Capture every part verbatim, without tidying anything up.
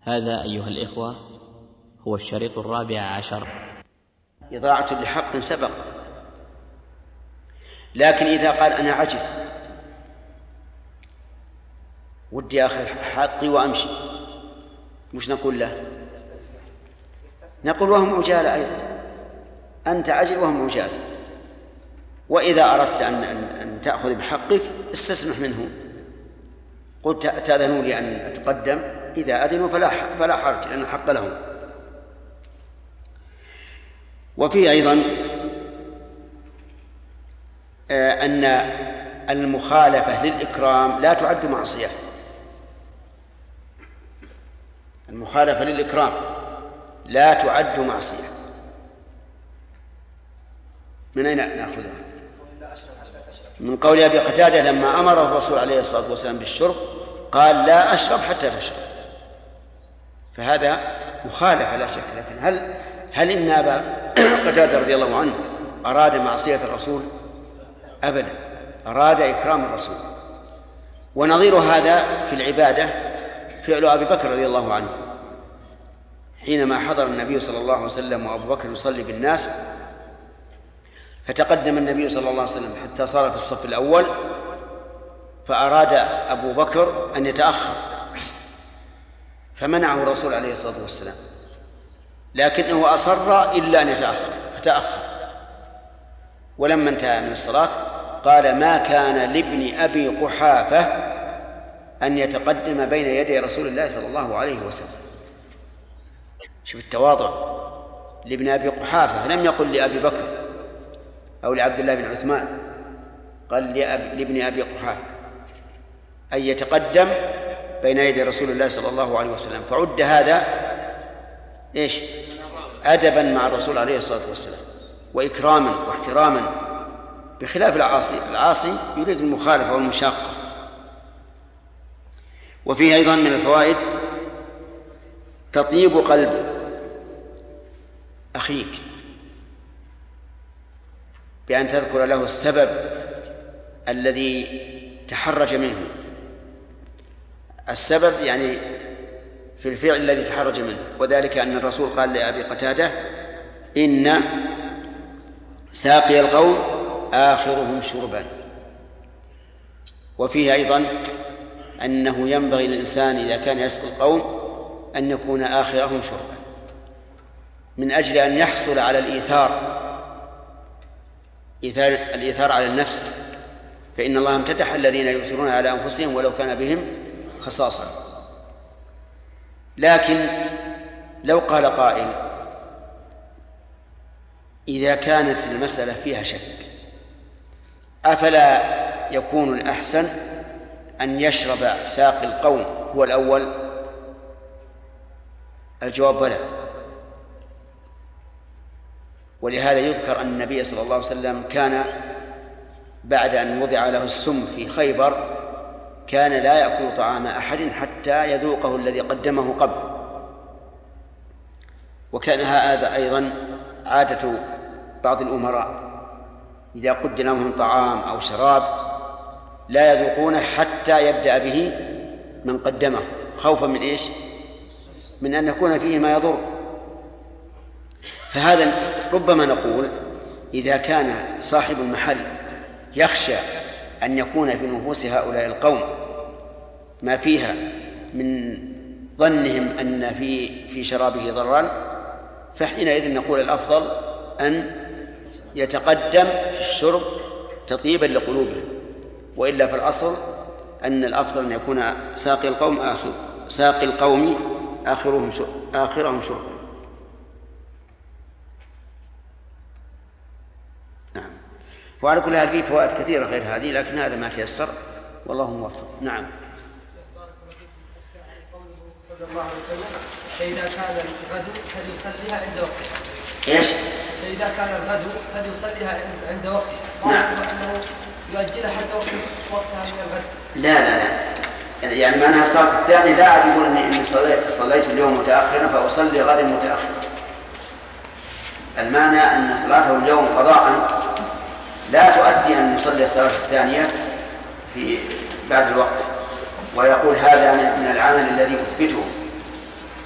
هذا أيها الإخوة هو الشريط الرابع عشر. إضاعة لحق سبق. لكن إذا قال أنا عجل ودي أخذ حقي وأمشي، مش نقول له؟ نقول وهم عجالة أيضا، أنت عجل وهم عجالة. وإذا أردت أن, أن تأخذ بحقك استسمح منه، قلت تأذنوا لي أن أتقدم، إذا أذنوا فلا, فلا حرج لأن الحق لهم. وفيه أيضا أن المخالفة للإكرام لا تعد معصية. المخالفة للإكرام لا تعد معصية. من أين نأخذها؟ من قول أبي قتادة لما أمر الرسول عليه الصلاة والسلام بالشرب قال لا أشرب حتى تشرب، فهذا مخالفة لا شك. لكن هل هل إن أبا قتادة رضي الله عنه أراد معصية الرسول؟ أبدا، أراد إكرام الرسول. ونظير هذا في العبادة فعل أبي بكر رضي الله عنه حينما حضر النبي صلى الله عليه وسلم وأبو بكر يصلي بالناس، فتقدم النبي صلى الله عليه وسلم حتى صار في الصف الأول، فأراد أبو بكر أن يتأخر فمنعه الرسول عليه الصلاة والسلام، لكنه أصر إلا أن يتأخر فتأخر. ولما انتهى من الصلاة قال ما كان لابن أبي قحافة أن يتقدم بين يدي رسول الله صلى الله عليه وسلم. شوف التواضع، لابن أبي قحافة، لم يقل لأبي بكر أو لعبد الله بن عثمان، قال لابن أبي قحافة أن يتقدم بين يدي رسول الله صلى الله عليه وسلم. فعد هذا إيش؟ أدبا مع الرسول عليه الصلاة والسلام وإكراما واحتراما، بخلاف العاصي. العاصي يريد المخالفة والمشاقة. وفيه أيضا من الفوائد تطيب قلب أخيك بأن تذكر له السبب الذي تحرج منه. السبب يعني في الفعل الذي تحرج منه، وذلك أن الرسول قال لأبي قتادة إن ساقي القوم آخرهم شربا. وفيه أيضا أنه ينبغي للإنسان إذا كان يسقي القوم أن يكون آخرهم شربا، من أجل أن يحصل على الإيثار، إيثار الإيثار على النفس، فإن الله امتدح الذين يؤثرون على أنفسهم ولو كان بهم خصاصة. لكن لو قال قائل إذا كانت المسألة فيها شك أفلا يكون الأحسن أن يشرب ساقي القوم هو الأول؟ الجواب بلى. ولهذا يذكر أن النبي صلى الله عليه وسلم كان بعد أن وضع له السم في خيبر كان لا يأكل طعام أحد حتى يذوقه الذي قدمه قبل. وكان هذا أيضا عادة بعض الأمراء، إذا قدم لهم طعام أو شراب لا يذوقونه حتى يبدأ به من قدمه، خوفا من إيش؟ من أن يكون فيه ما يضر. فهذا ربما نقول إذا كان صاحب المحل يخشى أن يكون في نفوس هؤلاء القوم ما فيها من ظنهم أن في في شرابه ضررا، فحينئذ نقول الأفضل أن يتقدم في الشرب تطيبا لقلوبهم، وإلا في الأصل أن الأفضل أن يكون ساقي القوم آخر ساقي القوم آخرهم آخرهم شربا. نعم. وعلى كل حال فيه فوائد كثيرة غير هذه، لكن هذا ما تيسر والله موفق. نعم. صلى الله عليه وسلم فإذا كان الغدو فليصليها عند وقتها. إيش؟ فإذا كان الغدو فليصليها عند وقتها. نعم. أنه يؤجلها حتى وقتها من الغد. لا لا لا، يعني معناها الصلاة الثانية لا أعد يقول إني صليت, صليت اليوم متأخرا فأصلي غدا متأخرا. المعنى أن صلاته اليوم قضاء لا تؤدي أن يصلي الصلاة الثانية في بعد الوقت، ويقول هذا من العمل الذي أثبته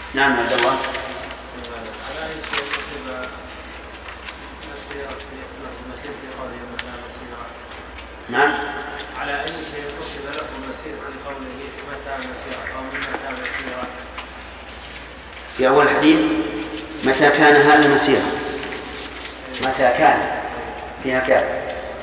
نعم عبد الله. على أي شيء تصيب مسيرة مسيرة في قوله متى مسيرة؟ نعم. على أي شيء تصيب له مسيرة في قوله متى مسيرة أو من متى مسيرة؟ في أول حديث متى كان هذا مسيرة، متى كان فيها كان.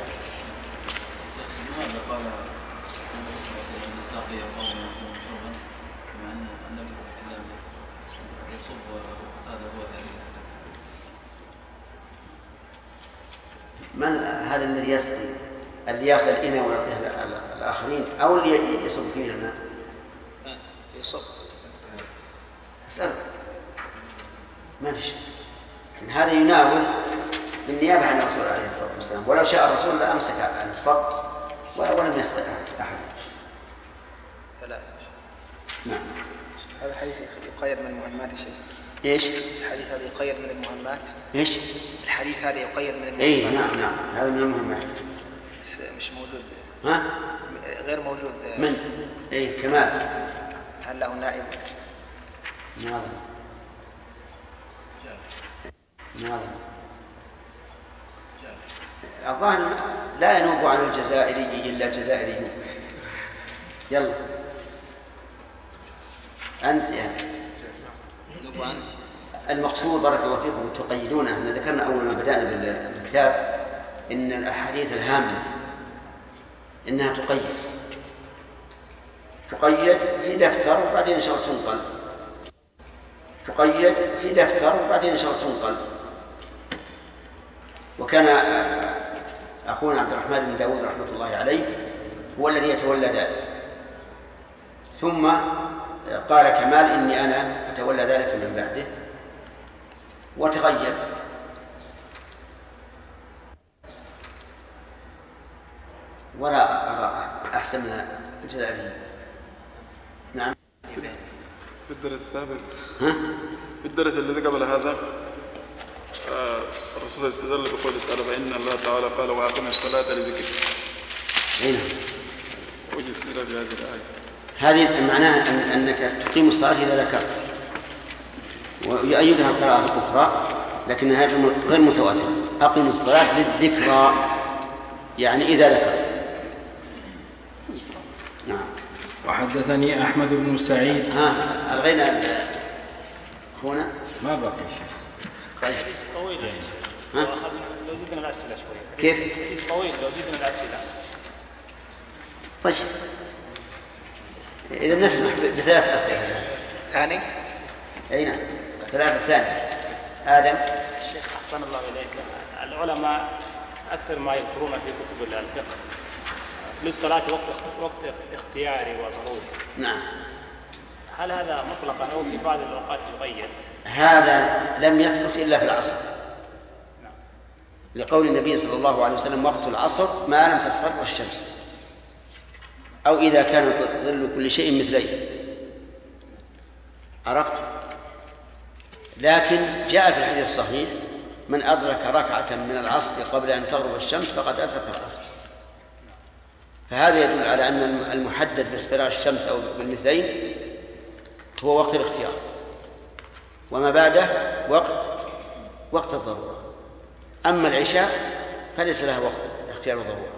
من هذا الذي يسقي؟ اللي ياخذ الإناء ويعطيه الآخرين أو اللي يصب فيه الماء؟ يصب. اسأل ما في شيء. هذا يناول بالنيابة عن الرسول عليه الصلاة والسلام، ولو شاء الرسول لأمسك عن الصب ولم يسقي أحد. ثلاثة. نعم. هذا الحديث يقيد من المهمات شيء. ايش؟ الحديث هذا يقيد من المهمات. ايش؟ الحديث هذا يقيد من المهمات. اي نعم نعم هذا من المهمات. بس مش موجود. ها؟ غير موجود. من؟ اي كمال. هل له نائب؟ نعم. نعم. الظاهر لا ينوب عن الجزائري إلا الجزائريون. يلا أنت يعني. المقصود بارك الله فيكم تقيدونه. احنا ذكرنا أول ما بدأنا بالكتاب إن الأحاديث الهامة إنها تقيد تقيد في دفتر وبعدين إن شاء الله تنقل، تقيد في دفتر وبعدين إن شاء الله تنقل. وكان أخونا عبد الرحمن بن داود رحمة الله عليه هو الذي يتولى ذلك، ثم قال كمال إني أنا أتولى ذلك من بعده وتغير. ولا أرى أحسن من الجزائريين. نعم. في الدرس السابق ها؟ في الدرس الذي قبل هذا آه الرسول استدل بقوله تعالى فإن الله تعالى قال وأقم الصلاة لذكر. أين؟ وجه استدلال بهذه الآية. هذه معناها أن أنك تقيم الصلاة إذا ذكرت، ويؤيدها القراءة الأخرى لكنها غير متواترة. أقم الصلاة للذكرى يعني إذا ذكرت. نعم. وحدثني أحمد بن سعيد. ها ألغينا أخونا ما بقي شيء. طيب. حديث طويل يا شيخ. لو زدنا الأسئلة شوي. كيف؟ حديث طويل لو زدنا الأسئلة. طيب. إذا نسمح بثلاث أسئلة. ثاني. أين؟ ثلاثة ثاني. آدم. الشيخ أحسن الله إليك. العلماء أكثر ما يذكرون في كتب الفقه للصلاة وقت وقت اختياري وضروري. نعم. هل هذا مطلقا أو في بعض الأوقات يقيد؟ هذا لم يثبت إلا في العصر. نعم. لقول النبي صلى الله عليه وسلم وقت العصر ما لم تصفر الشمس أو إذا كان ظل كل شيء مثليه. عرفت؟ لكن جاء في الحديث الصحيح من أدرك ركعة من العصر قبل أن تغرب الشمس فقد أدرك العصر. فهذا يدل على أن المحدد باصفرار الشمس أو بالمثلين هو وقت الاختيار، وما بعده وقت وقت الضرورة. أما العشاء فليس لها وقت اختيار الضرورة،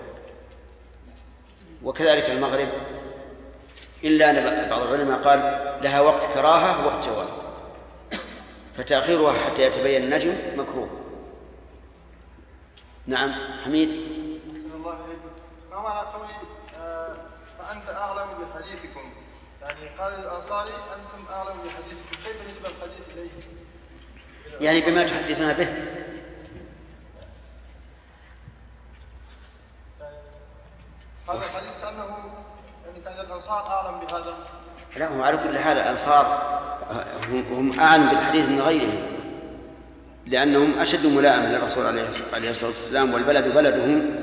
وكذلك المغرب إلا أن بعض العلماء قال لها وقت كراهة ووقت جواز، فتأخيرها حتى يتبين النجم مكروه. نعم حميد. ما معنى قولي آه فأنت أعلم بحديثكم؟ يعني قال الأنصاري أنتم أعلم بحديثكم، كيف بالنسبة الحديث إليه؟ يعني بما تحدثنا به. هذا الحديث كأنه يعني كان الأنصار أعلم بهذا. لا هم على كل حال الأنصار هم أعلم بالحديث من غيرهم، لأنهم أشد ملائمة للرسول عليه الصلاة والسلام، والبلد بلدهم،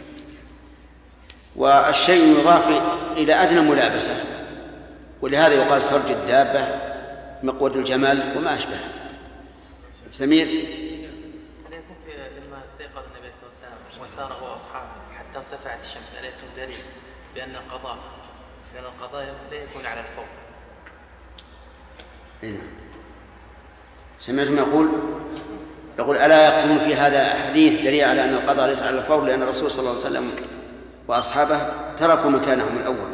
والشيء يضاف إلى أدنى ملابسة، ولهذا يقال سرج الدابة مقود الجمال وما أشبه. سمير. هل يكون في لما استيقظ النبي صلى الله عليه وسلم وسار هو وأصحابه حتى ارتفعت الشمس ألا يكون دليل بأن القضاء لأن القضاء لا يكون على الفور؟ سمعتم يقول يقول ألا يكون في هذا حديث دليل على أن القضاء ليس على الفور لأن الرسول صلى الله عليه وسلم وأصحابه تركوا مكانهم الأول؟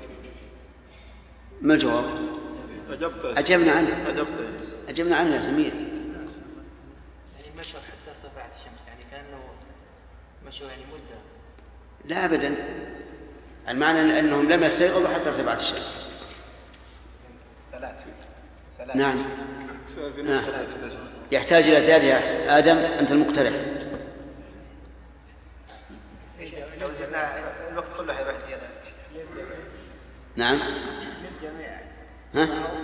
ما الجواب؟ أجبنا عنه أجبنا عنه يا سمير. يعني مشوا حتى ارتفعت الشمس، يعني كأنه مشوا يعني مدة. لا أبدا، المعنى أنهم لم يستيقظوا حتى ارتفعت الشمس. ثلاث ثلاث نعم. نعم. يحتاج إلى زيادة يا آدم، أنت المقترح. لو زدنا الوقت كله حيروح زيادة. نعم. للجميع. ها؟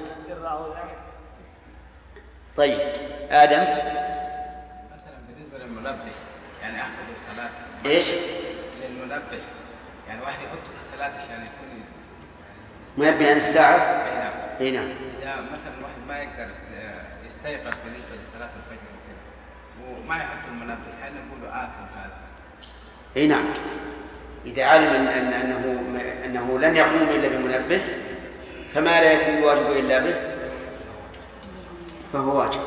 طيب آدم. مثلا بالنسبة للمنبه يعني أحفظ الصلاة. إيش؟ للمنبه يعني واحد يحط في الصلاة عشان يكون منبه عن الساعة؟ أي نعم. أي نعم. إذا مثلا واحد ما يقدر يستيقظ بالنسبة لصلاة الفجر وكذا وما يحط المنبه، هل نقول له آثم هذا؟ أي نعم. إذا علم أن أنه أنه لن يقوم إلا بمنبه فما لا يتم الواجب إلا به فهو واجب.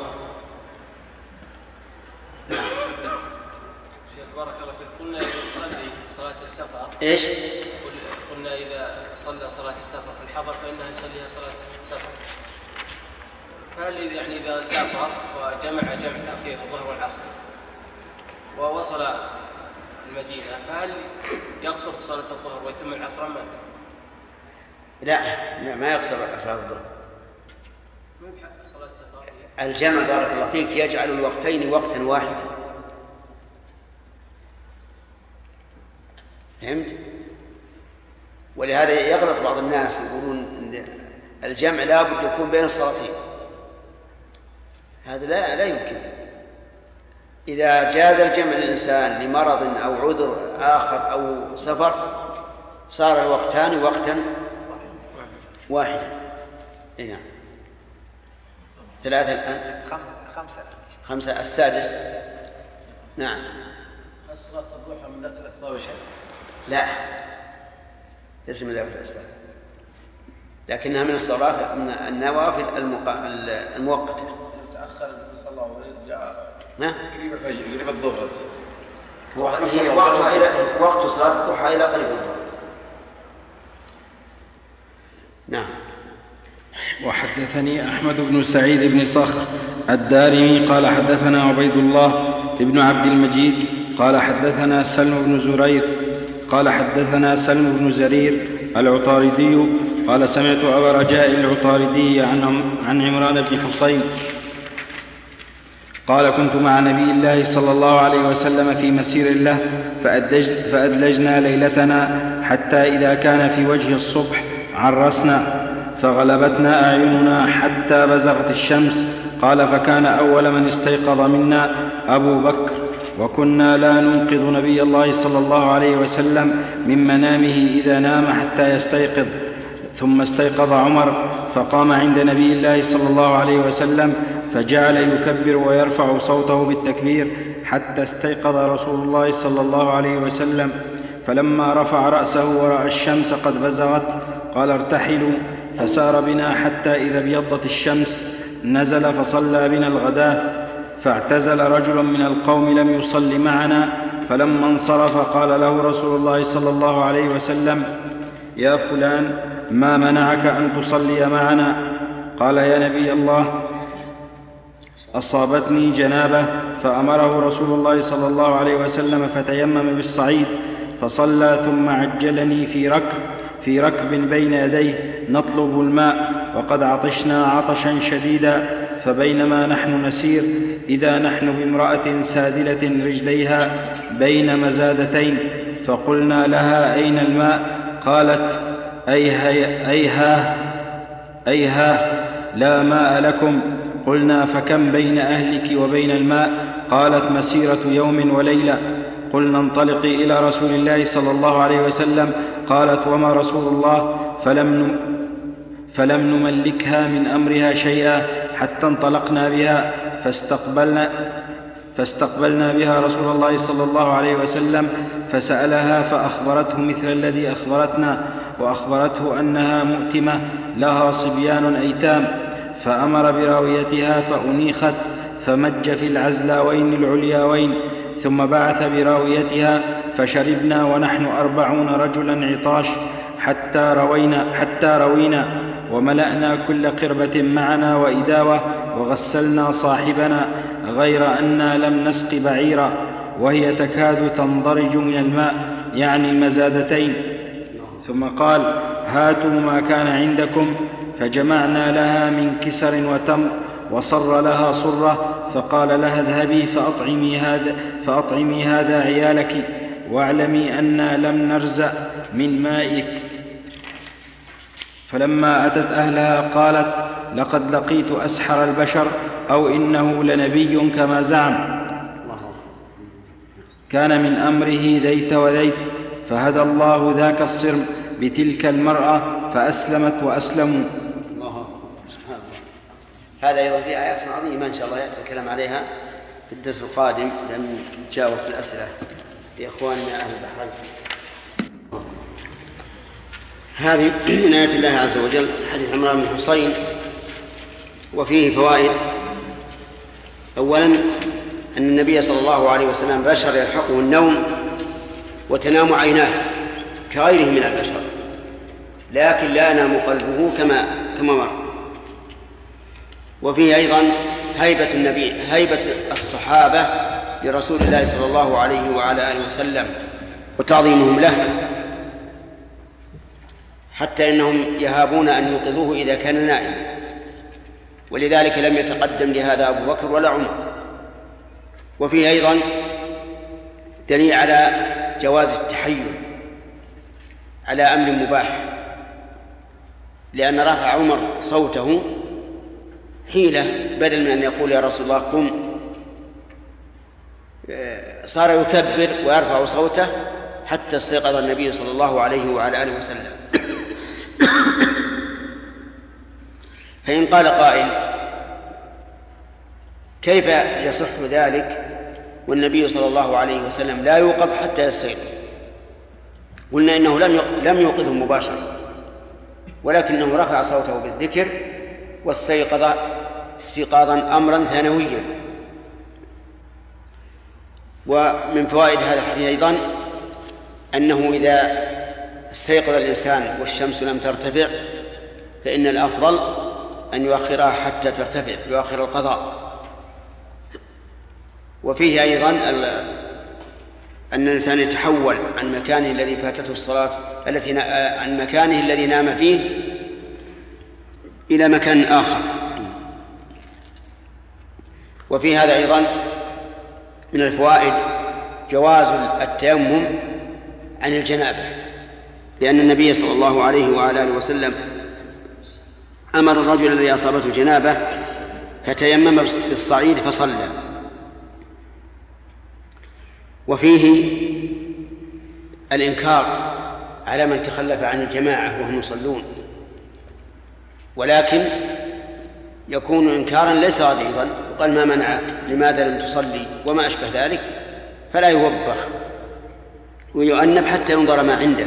شيخ بارك الله فيك، قلنا إذا صلي صلاة السفر إيش؟ قلنا إذا صلى صلاة السفر في الحضر فإنها يصليها صلاة السفر، فهل يعني إذا سافر وجمع جمع تأخير الظهر والعصر ووصل المدينة فهل يقصر صلاة الظهر ويتم العصر أم لا؟ ما يقصر صلاة الظهر. الجمع بارك الله فيك يجعل الوقتين وقتا واحدا. فهمت؟ ولهذا يغلط بعض الناس يقولون إن الجمع لا بد يكون بين الصلاتين. هذا لا لا يمكن. إذا جاز الجمع للإنسان لمرض أو عذر آخر أو سفر صار الوقتان وقتا واحدا. نعم. ثلاثة الآن. خمسة. خمسة. السادس. نعم. هل صلاة الضحى من ذات الأسباب شيء؟ لا، ليس من ذات الأسباب، لكنها من الصلاة من النوافل المؤقتة. تأخر النبي صلى الله عليه وسلم جاء ما؟ قريب الفجر قريب الظهر. هي وقتها إلى وقت صلاة الضحى إلى قريب الظهر. نعم. وحدثني أحمد بن سعيد بن صخر الدارمي قال حدثنا عبيد الله بن عبد المجيد قال حدثنا سلم بن زرير قال حدثنا سلم بن زرير العطاردي قال سمعت أبا رجاء العطاردي عن عن عمران بن حصين قال كنت مع نبي الله صلى الله عليه وسلم في مسير له فأدلجنا ليلتنا حتى إذا كان في وجه الصبح عرسنا فغلبتنا أعيننا حتى بزغت الشمس. قال فكان أول من استيقظ منا أبو بكر وكنا لا ننقذ نبي الله صلى الله عليه وسلم من منامه إذا نام حتى يستيقظ. ثم استيقظ عمر فقام عند نبي الله صلى الله عليه وسلم فجعل يكبر ويرفع صوته بالتكبير حتى استيقظ رسول الله صلى الله عليه وسلم. فلما رفع رأسه ورأى الشمس قد بزغت قال ارتحلوا، فسار بنا حتى إذا ابيضت الشمس نزل فصلى بنا الغداة. فاعتزل رجل من القوم لم يصل معنا، فلما انصرف قال له رسول الله صلى الله عليه وسلم يا فلان ما منعك أن تصلي معنا؟ قال يا نبي الله أصابتني جنابة. فأمره رسول الله صلى الله عليه وسلم فتيمم بالصعيد فصلى ثم عجلني في ركب في ركب بين يديه نطلب الماء وقد عطشنا عطشا شديدا. فبينما نحن نسير إذا نحن بامرأة سادلة رجليها بين مزادتين، فقلنا لها أين الماء؟ قالت أيها أيها أيها لا ماء لكم. قلنا فكم بين أهلك وبين الماء؟ قالت مسيرة يوم وليلة. قلنا انطلقي إلى رسول الله صلى الله عليه وسلم. قالت وما رسول الله؟ فلم فلم نملكها من أمرها شيئا حتى انطلقنا بها فاستقبلنا, فاستقبلنا بها رسول الله صلى الله عليه وسلم فسألها فأخبرته مثل الذي أخبرتنا، وأخبرته أنها مؤتمة لها صبيان أيتام. فأمر براويتها فأنيخت فمج في العزلاوين العلياوين، ثم بعث براويتها فشربنا ونحن أربعون رجلا عطاش حتى روينا, حتى روينا وملأنا كل قربة معنا وإداوة، وغسلنا صاحبنا غير أننا لم نسق بعيرا وهي تكاد تنضرج من الماء، يعني المزادتين. ثم قال: هاتوا ما كان عندكم، فجمعنا لها من كسر وتمر، وصر لها صرة، فقال لها: اذهبي فأطعمي هذا, فأطعمي هذا عيالك، واعلمي أنا لم نرزأ من مائك. فلما أتت أهلها قالت: لقد لقيت أسحر البشر، أو إنه لنبي كما زعم. كان من أمره ذيت وذيت، فهدى الله ذاك الصرم بتلك المرأة فأسلمت وأسلموا. الله سبحانه. هذا أيضا في آيات عظيمة إن شاء الله يأتي الكلام عليها في الدرس القادم، لأن جاء وقت الأسئلة لإخواننا أهل البحرين. هذه من آيات الله عز وجل حديث عمران بن حصين، وفيه فوائد. أولا أن النبي صلى الله عليه وسلم بشر يلحقه النوم وتنام عيناه كغيره من البشر، لكن لا ينام قلبه كما كما مر. وفيه أيضا هيبة النبي هيبة الصحابة لرسول الله صلى الله عليه وعلى آله وسلم وتعظيمهم له، حتى إنهم يهابون أن يوقظوه إذا كان نائما، ولذلك لم يتقدم لهذا أبو بكر ولا عمر. وفيه أيضا دليل على جواز التحيل على أمر مباح، لأن رفع عمر صوته حيلة، بدل من أن يقول يا رسول الله قم، صار يكبر ويرفع صوته حتى استيقظ النبي صلى الله عليه وعلى آله وسلم. فإن قال قائل: كيف يصح ذلك والنبي صلى الله عليه وسلم لا يوقظ حتى يستيقظ؟ قلنا إنه لم يوقظه مباشرة، ولكنه رفع صوته بالذكر واستيقظ استيقاظا أمرا ثانويا. ومن فوائد هذا الحديث أيضا أنه إذا استيقظ الإنسان والشمس لم ترتفع فإن الأفضل أن يؤخرها حتى ترتفع، يؤخر القضاء. وفيه أيضا أن الإنسان يتحول عن مكانه الذي فاتته الصلاة التي عن مكانه الذي نام فيه إلى مكان آخر. وفي هذا أيضا من الفوائد جواز التيمم عن الجنابة، لأن النبي صلى الله عليه وعلى آله وسلم أمر الرجل الذي أصابته جنابة فتيمم بالصعيد فصلى. وفيه الإنكار على من تخلف عن الجماعة وهم يصلون، ولكن يكون إنكارا ليس غليظا، وقال ما منعك، لماذا لم تصلي، وما أشبه ذلك، فلا يوبخ ويؤنب حتى ينظر ما عنده.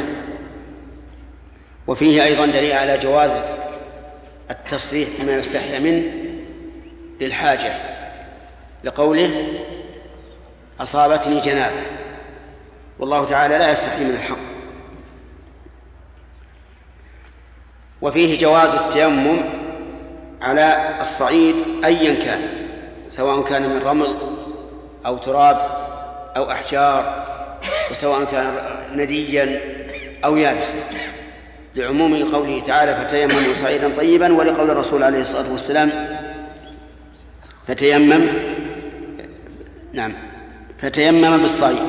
وفيه أيضا دليل على جواز التصريح بما يستحيى منه للحاجة، لقوله أصابتني جنابة، والله تعالى لا يستحي من الحق. وفيه جواز التيمم على الصعيد أيا كان، سواء كان من رمل أو تراب أو أحجار، وسواء كان نديا أو يابسا، لعموم قوله تعالى فتيمموا صعيدا طيبا، ولقول الرسول عليه الصلاة والسلام فتيمم نعم فتيمم بالصعيد،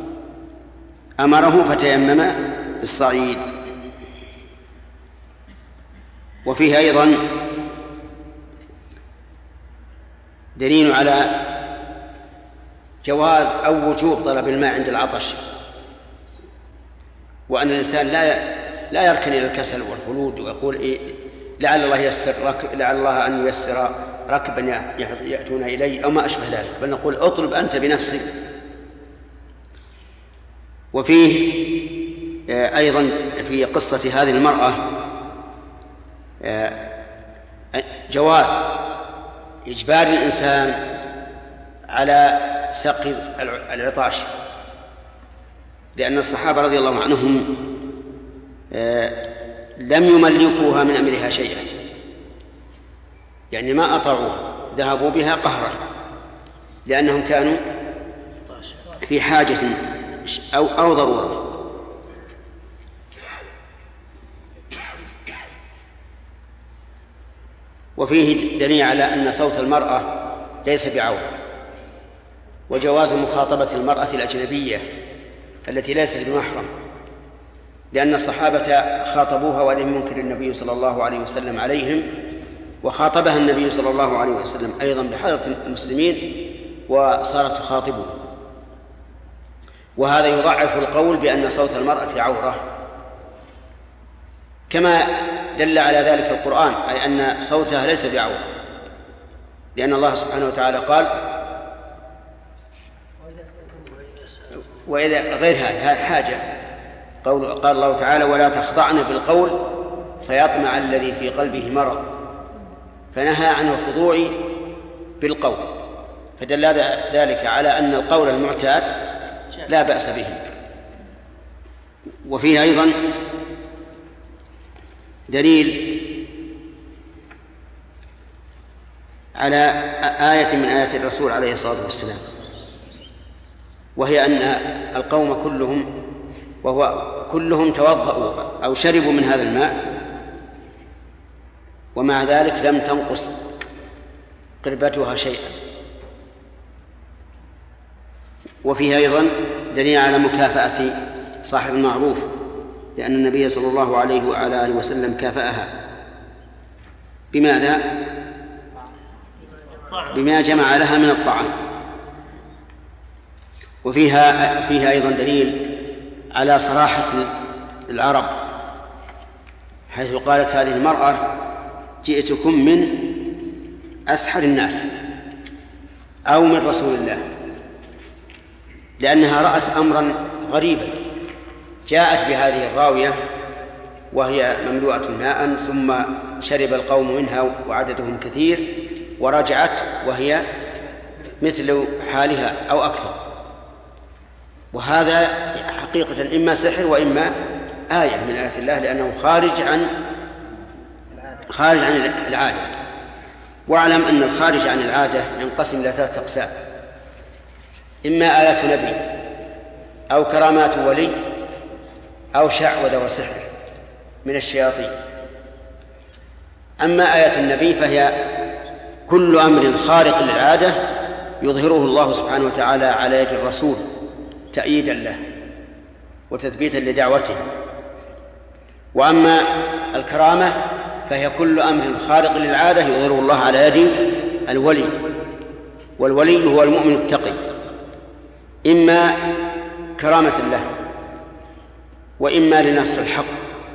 أمره فتيمم بالصعيد. وفيه أيضا دليل على جواز أو وجوب طلب الماء عند العطش، وأن الإنسان لا لا يركن إلى الكسل والخلود ويقول إيه لعل الله يسر رك... لعل الله أن ييسر ركبا يأتون إلي أو ما أشبه ذلك، بل نقول اطلب أنت بنفسك. وفيه أيضا في قصة هذه المرأة جواز إجبار الإنسان على سقي العطاش، لأن الصحابة رضي الله عنهم لم يملكوها من أمرها شيئا، يعني ما أطاعوها، ذهبوا بها قهرا لأنهم كانوا في حاجة أو, أو ضرورة. وفيه دليل على أن صوت المرأة ليس بعورة، وجواز مخاطبة المرأة الأجنبية التي ليست بمحرم، لأن الصحابة خاطبوها ولم ينكر النبي صلى الله عليه وسلم عليهم، وخاطبها النبي صلى الله عليه وسلم أيضا بحضرة المسلمين وصارت تخاطبه، وهذا يضعف القول بأن صوت المرأة عورة، كما دل على ذلك القرآن، أي أن صوتها ليس بعورة، لأن الله سبحانه وتعالى قال وإذا غير هذا حاجة، قال الله تعالى ولا تخضعن بالقول فيطمع الذي في قلبه مرض، فنهى عن الخضوع بالقول، فدل ذلك على أن القول المعتاد لا بأس به. وفيه أيضا دليل على آية من آيات الرسول عليه الصلاة والسلام، وهي أن القوم كلهم وهو كلهم توضأوا أو شربوا من هذا الماء، ومع ذلك لم تنقص قربتها شيئا. وفيه أيضا دليل على مكافأة صاحب المعروف، لأن النبي صلى الله عليه وعلى آله وسلم كافأها بماذا؟ بما جمع لها من الطعام. وفيها فيها أيضا دليل على صراحة العرب، حيث قالت هذه المرأة جئتكم من أسحر الناس أو من رسول الله، لأنها رأت أمرا غريبا، جاءت بهذه الراوية وهي مملوءة ماء، ثم شرب القوم منها وعددهم كثير، ورجعت وهي مثل حالها أو أكثر. وهذا حقيقة إما سحر وإما آية من آيات الله، لأنه خارج عن خارج عن العادة. واعلم أن الخارج عن العادة ينقسم إلى ثلاثة أقسام: إما آيات نبي أو كرامات ولي أو شعوذة وسحر من الشياطين. أما آيات النبي فهي كل أمر خارق للعادة يظهره الله سبحانه وتعالى على يد الرسول تأييدا له وتثبيتا لدعوته. وأما الكرامة فهي كل أمر خارق للعادة يظهره الله على يد الولي، والولي هو المؤمن التقي، إما كرامة له وإما لنص الحق.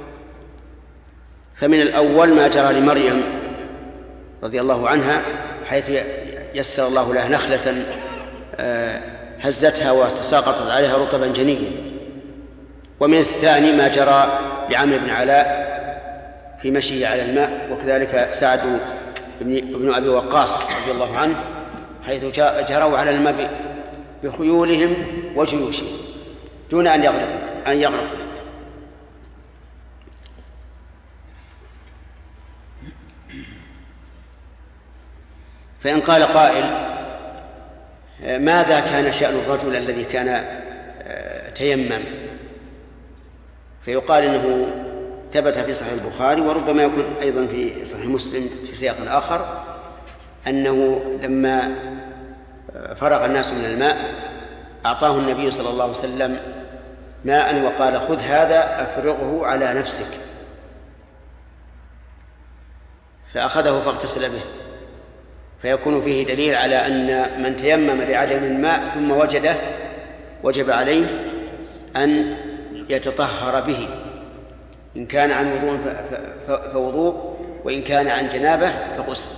فمن الأول ما جرى لمريم رضي الله عنها، حيث يسر الله لها نخلة هزتها وتساقطت عليها رطبا جنيا. ومن الثاني ما جرى لعمرو بن علاء في مشيه على الماء، وكذلك سعد بن أبي وقاص رضي الله عنه، حيث جروا على الماء بخيولهم وجيوشهم دون أن يغرقوا أن يغرقوا. فإن قال قائل: ماذا كان شأن الرجل الذي كان تيمم؟ فيقال إنه ثبت في صحيح البخاري، وربما يكون أيضا في صحيح مسلم في سياق آخر، أنه لما فرغ الناس من الماء أعطاه النبي صلى الله عليه وسلم ماء وقال: خذ هذا أفرغه على نفسك، فأخذه فاغتسل به. فيكون فيه دليل على أن من تيمم لعدم الماء ثم وجده وجب عليه أن يتطهر به، إن كان عن وضوء فوضوء، وإن كان عن جنابة فغسل.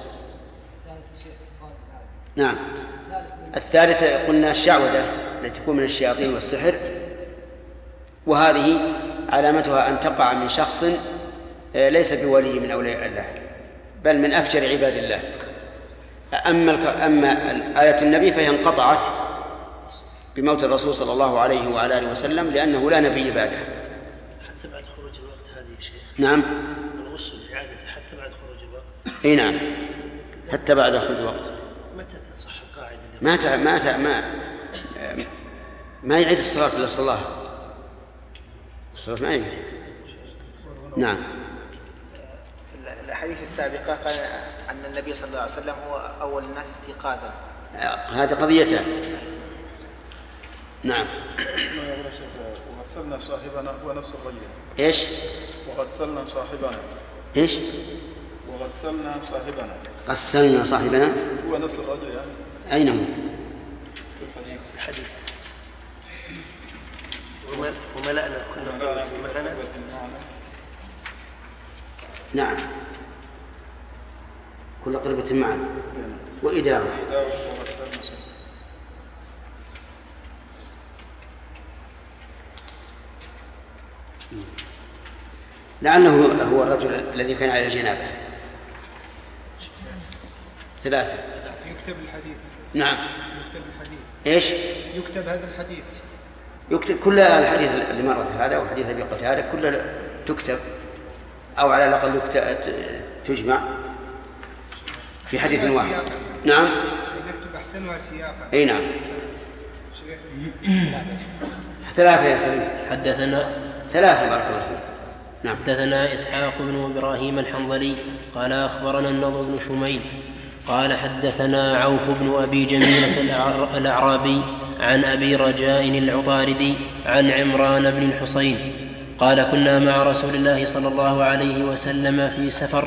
نعم. الثالثة قلنا الشعوذة التي تكون من الشياطين والسحر، وهذه علامتها أن تقع من شخص ليس بولي من أولياء الله، بل من أفجر عباد الله. أما أما آية النبي فهي انقطعت بموت الرسول صلى الله عليه وعلى آله وسلم، لأنه لا نبي بعده. حتى بعد خروج الوقت هذه يا شيخ؟ نعم. الغسل إعادة حتى بعد خروج الوقت؟ اي نعم، حتى بعد خروج الوقت. متى تصح القاعدة؟ ما تع... ما تع... ما ما يعيد الصلاة إلا الصلاة، الصلاة ما يعيد. نعم. الأحاديث السابقة قال أن النبي صلى الله عليه وسلم هو أول الناس استيقاظا. هذه قضيتها. نعم. وغسلنا صاحبنا هو نفس الرجل. إيش؟ وغسلنا صاحبنا. إيش؟ وغسلنا صاحبنا. غسلنا صاحبنا. هو نفس الرجل يعني. أين هو؟ الحديث. الحديث. وملأنا كل قربة معنا. نعم. كل قربة معنا. وإدارة. لعله هو الرجل الذي كان على الجنابة. ثلاثة. يكتب الحديث. نعم. يكتب الحديث. إيش؟ يكتب هذا الحديث. يكتب كل الحديث اللي مرت هذا وحديث أبي قتادة كلها تكتب، أو على الأقل تجمع في حديث واحد. نعم. يكتب أحسنها سياقا. أي نعم. ثلاثة يا سليم. حدثنا ثلاثة بارك الله فيك. نعم. حدثنا إسحاق بن إبراهيم الحنظلي قال أخبرنا النضر بن شميل قال حدثنا عوف بن أبي جميلة الأعرابي عن أبي رجاء العطاردي عن عمران بن الحصين قال كنا مع رسول الله صلى الله عليه وسلم في سفر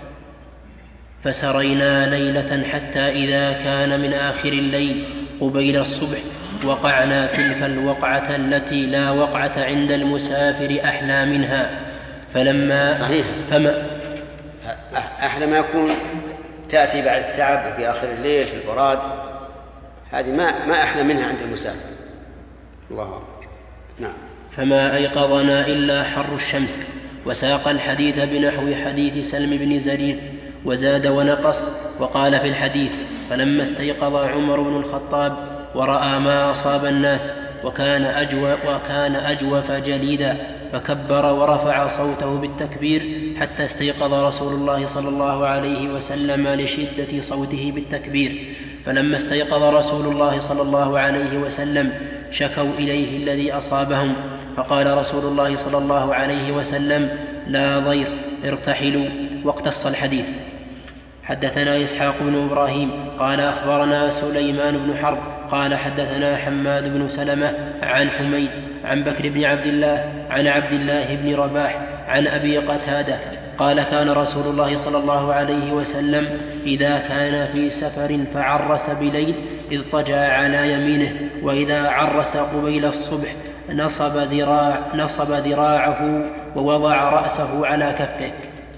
فسرينا ليلة حتى إذا كان من آخر الليل قبيل الصبح وقعنا تلك الوقعة التي لا وقعة عند المسافر أحلى منها. فلما صحيح. فما أحلى ما يكون تأتي بعد التعب في آخر الليل في البراد، هذه ما ما أحلى منها عند المسافر. الله أكبر. نعم. فما أيقظنا إلا حر الشمس. وساق الحديث بنحو حديث سلم بن زرير وزاد ونقص وقال في الحديث فلما استيقظ عمر بن الخطاب ورأى ما أصاب الناس وكان أجوف, وكان أجوف جليدا فكبر ورفع صوته بالتكبير حتى استيقظ رسول الله صلى الله عليه وسلم لشدة صوته بالتكبير. فلما استيقظ رسول الله صلى الله عليه وسلم شكوا إليه الذي أصابهم فقال رسول الله صلى الله عليه وسلم لا ضير ارتحلوا واقتص الحديث. حدثنا إسحاق بن إبراهيم قال أخبرنا سليمان بن حرب قال حدثنا حماد بن سلمة عن حميد عن بكر بن عبد الله عن عبد الله بن رباح عن أبي قتادة قال كان رسول الله صلى الله عليه وسلم إذا كان في سفر فعرس بليل اضطجع على يمينه وإذا عرس قبيل الصبح نصب, ذراع نصب ذراعه ووضع رأسه على كفه.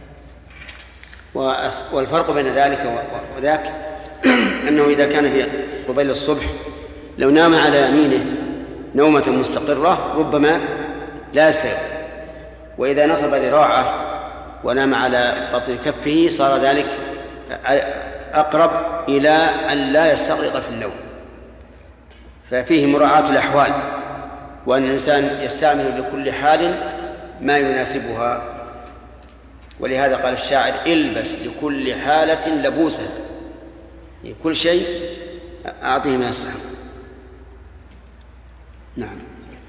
والفرق بين ذلك وذاك أنه إذا كان في قبيل الصبح لو نام على يمينه نومة مستقرة ربما لا يستيقظ، وإذا نصب ذراعه ونام على بطن كفه صار ذلك أقرب إلى أن لا يستغرق في النوم. ففيه مراعاة الأحوال، وأن الإنسان يستعمل لكل حال ما يناسبها. ولهذا قال الشاعر البس لكل حالة لبوسا، كل شيء أعطيه ما يستحق. نعم.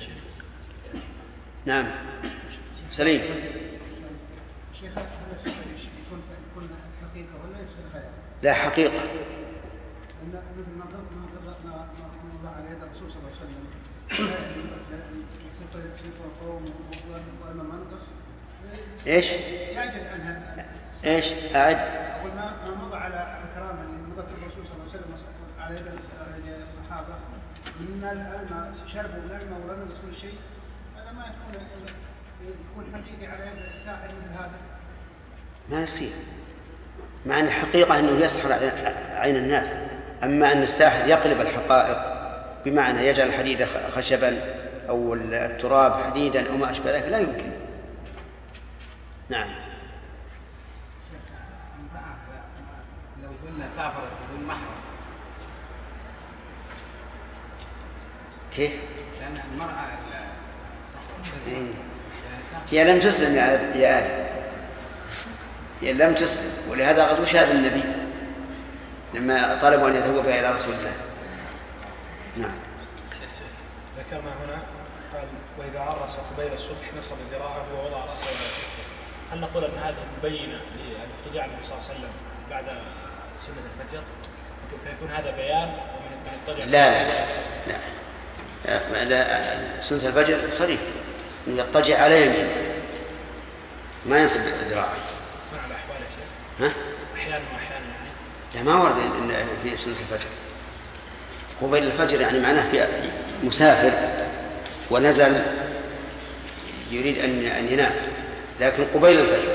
نعم سليم. شيخ هذا السفر يكون يكون حقيقة ولا يصير خيال؟ لا حقيقة. لأن مثل ما قضى ما على يد الرسول صلى الله عليه وسلم سفر سفر قوم وأما ما نقص إيش؟ يعجز عنها. إيش؟ أعد. أقول ما مضى على الكرامة اللي مضت الرسول صلى الله عليه وسلم على يد الصحابة من الماء شربوا من الماء ولم يصير شيء، هذا ما يكون يكون حقيقي على يد ساحر مثل هذا. ما يصير، مع أن الحقيقة أنه يسحر عين الناس. أما أن الساحر يقلب الحقائق بمعنى يجعل الحديد خشبا أو التراب حديدا أو ما أشبه ذلك لا يمكن. نعم. لو قلنا سافرت بدون محرم كيف؟ لأن المرأة إيه. هي لم تسلم يا يا آل هي لم تسلم، ولهذا قد شهد النبي لما طلبوا أن يتوفى إلى رسول الله. نعم. ذكرنا هنا قال وإذا عرس قبيل الصبح نصب ذراعه ووضع رأسه على كتفه. هل نقول أن هذه مبينة لابتداع النبي صلى الله عليه وسلم بعد سنة الفجر فيكون هذا بيان ومن الطريق؟ لا لا لا, لا. سنة الفجر صريح يضطجع على يمين ما ينصب ذراعه. مع الأحوال يا شيخ؟ ها؟ أحيانا وأحيانا يعني؟ لا ما ورد في سنة الفجر. قبيل الفجر يعني معناه في مسافر ونزل يريد أن أن ينام، لكن قبيل الفجر.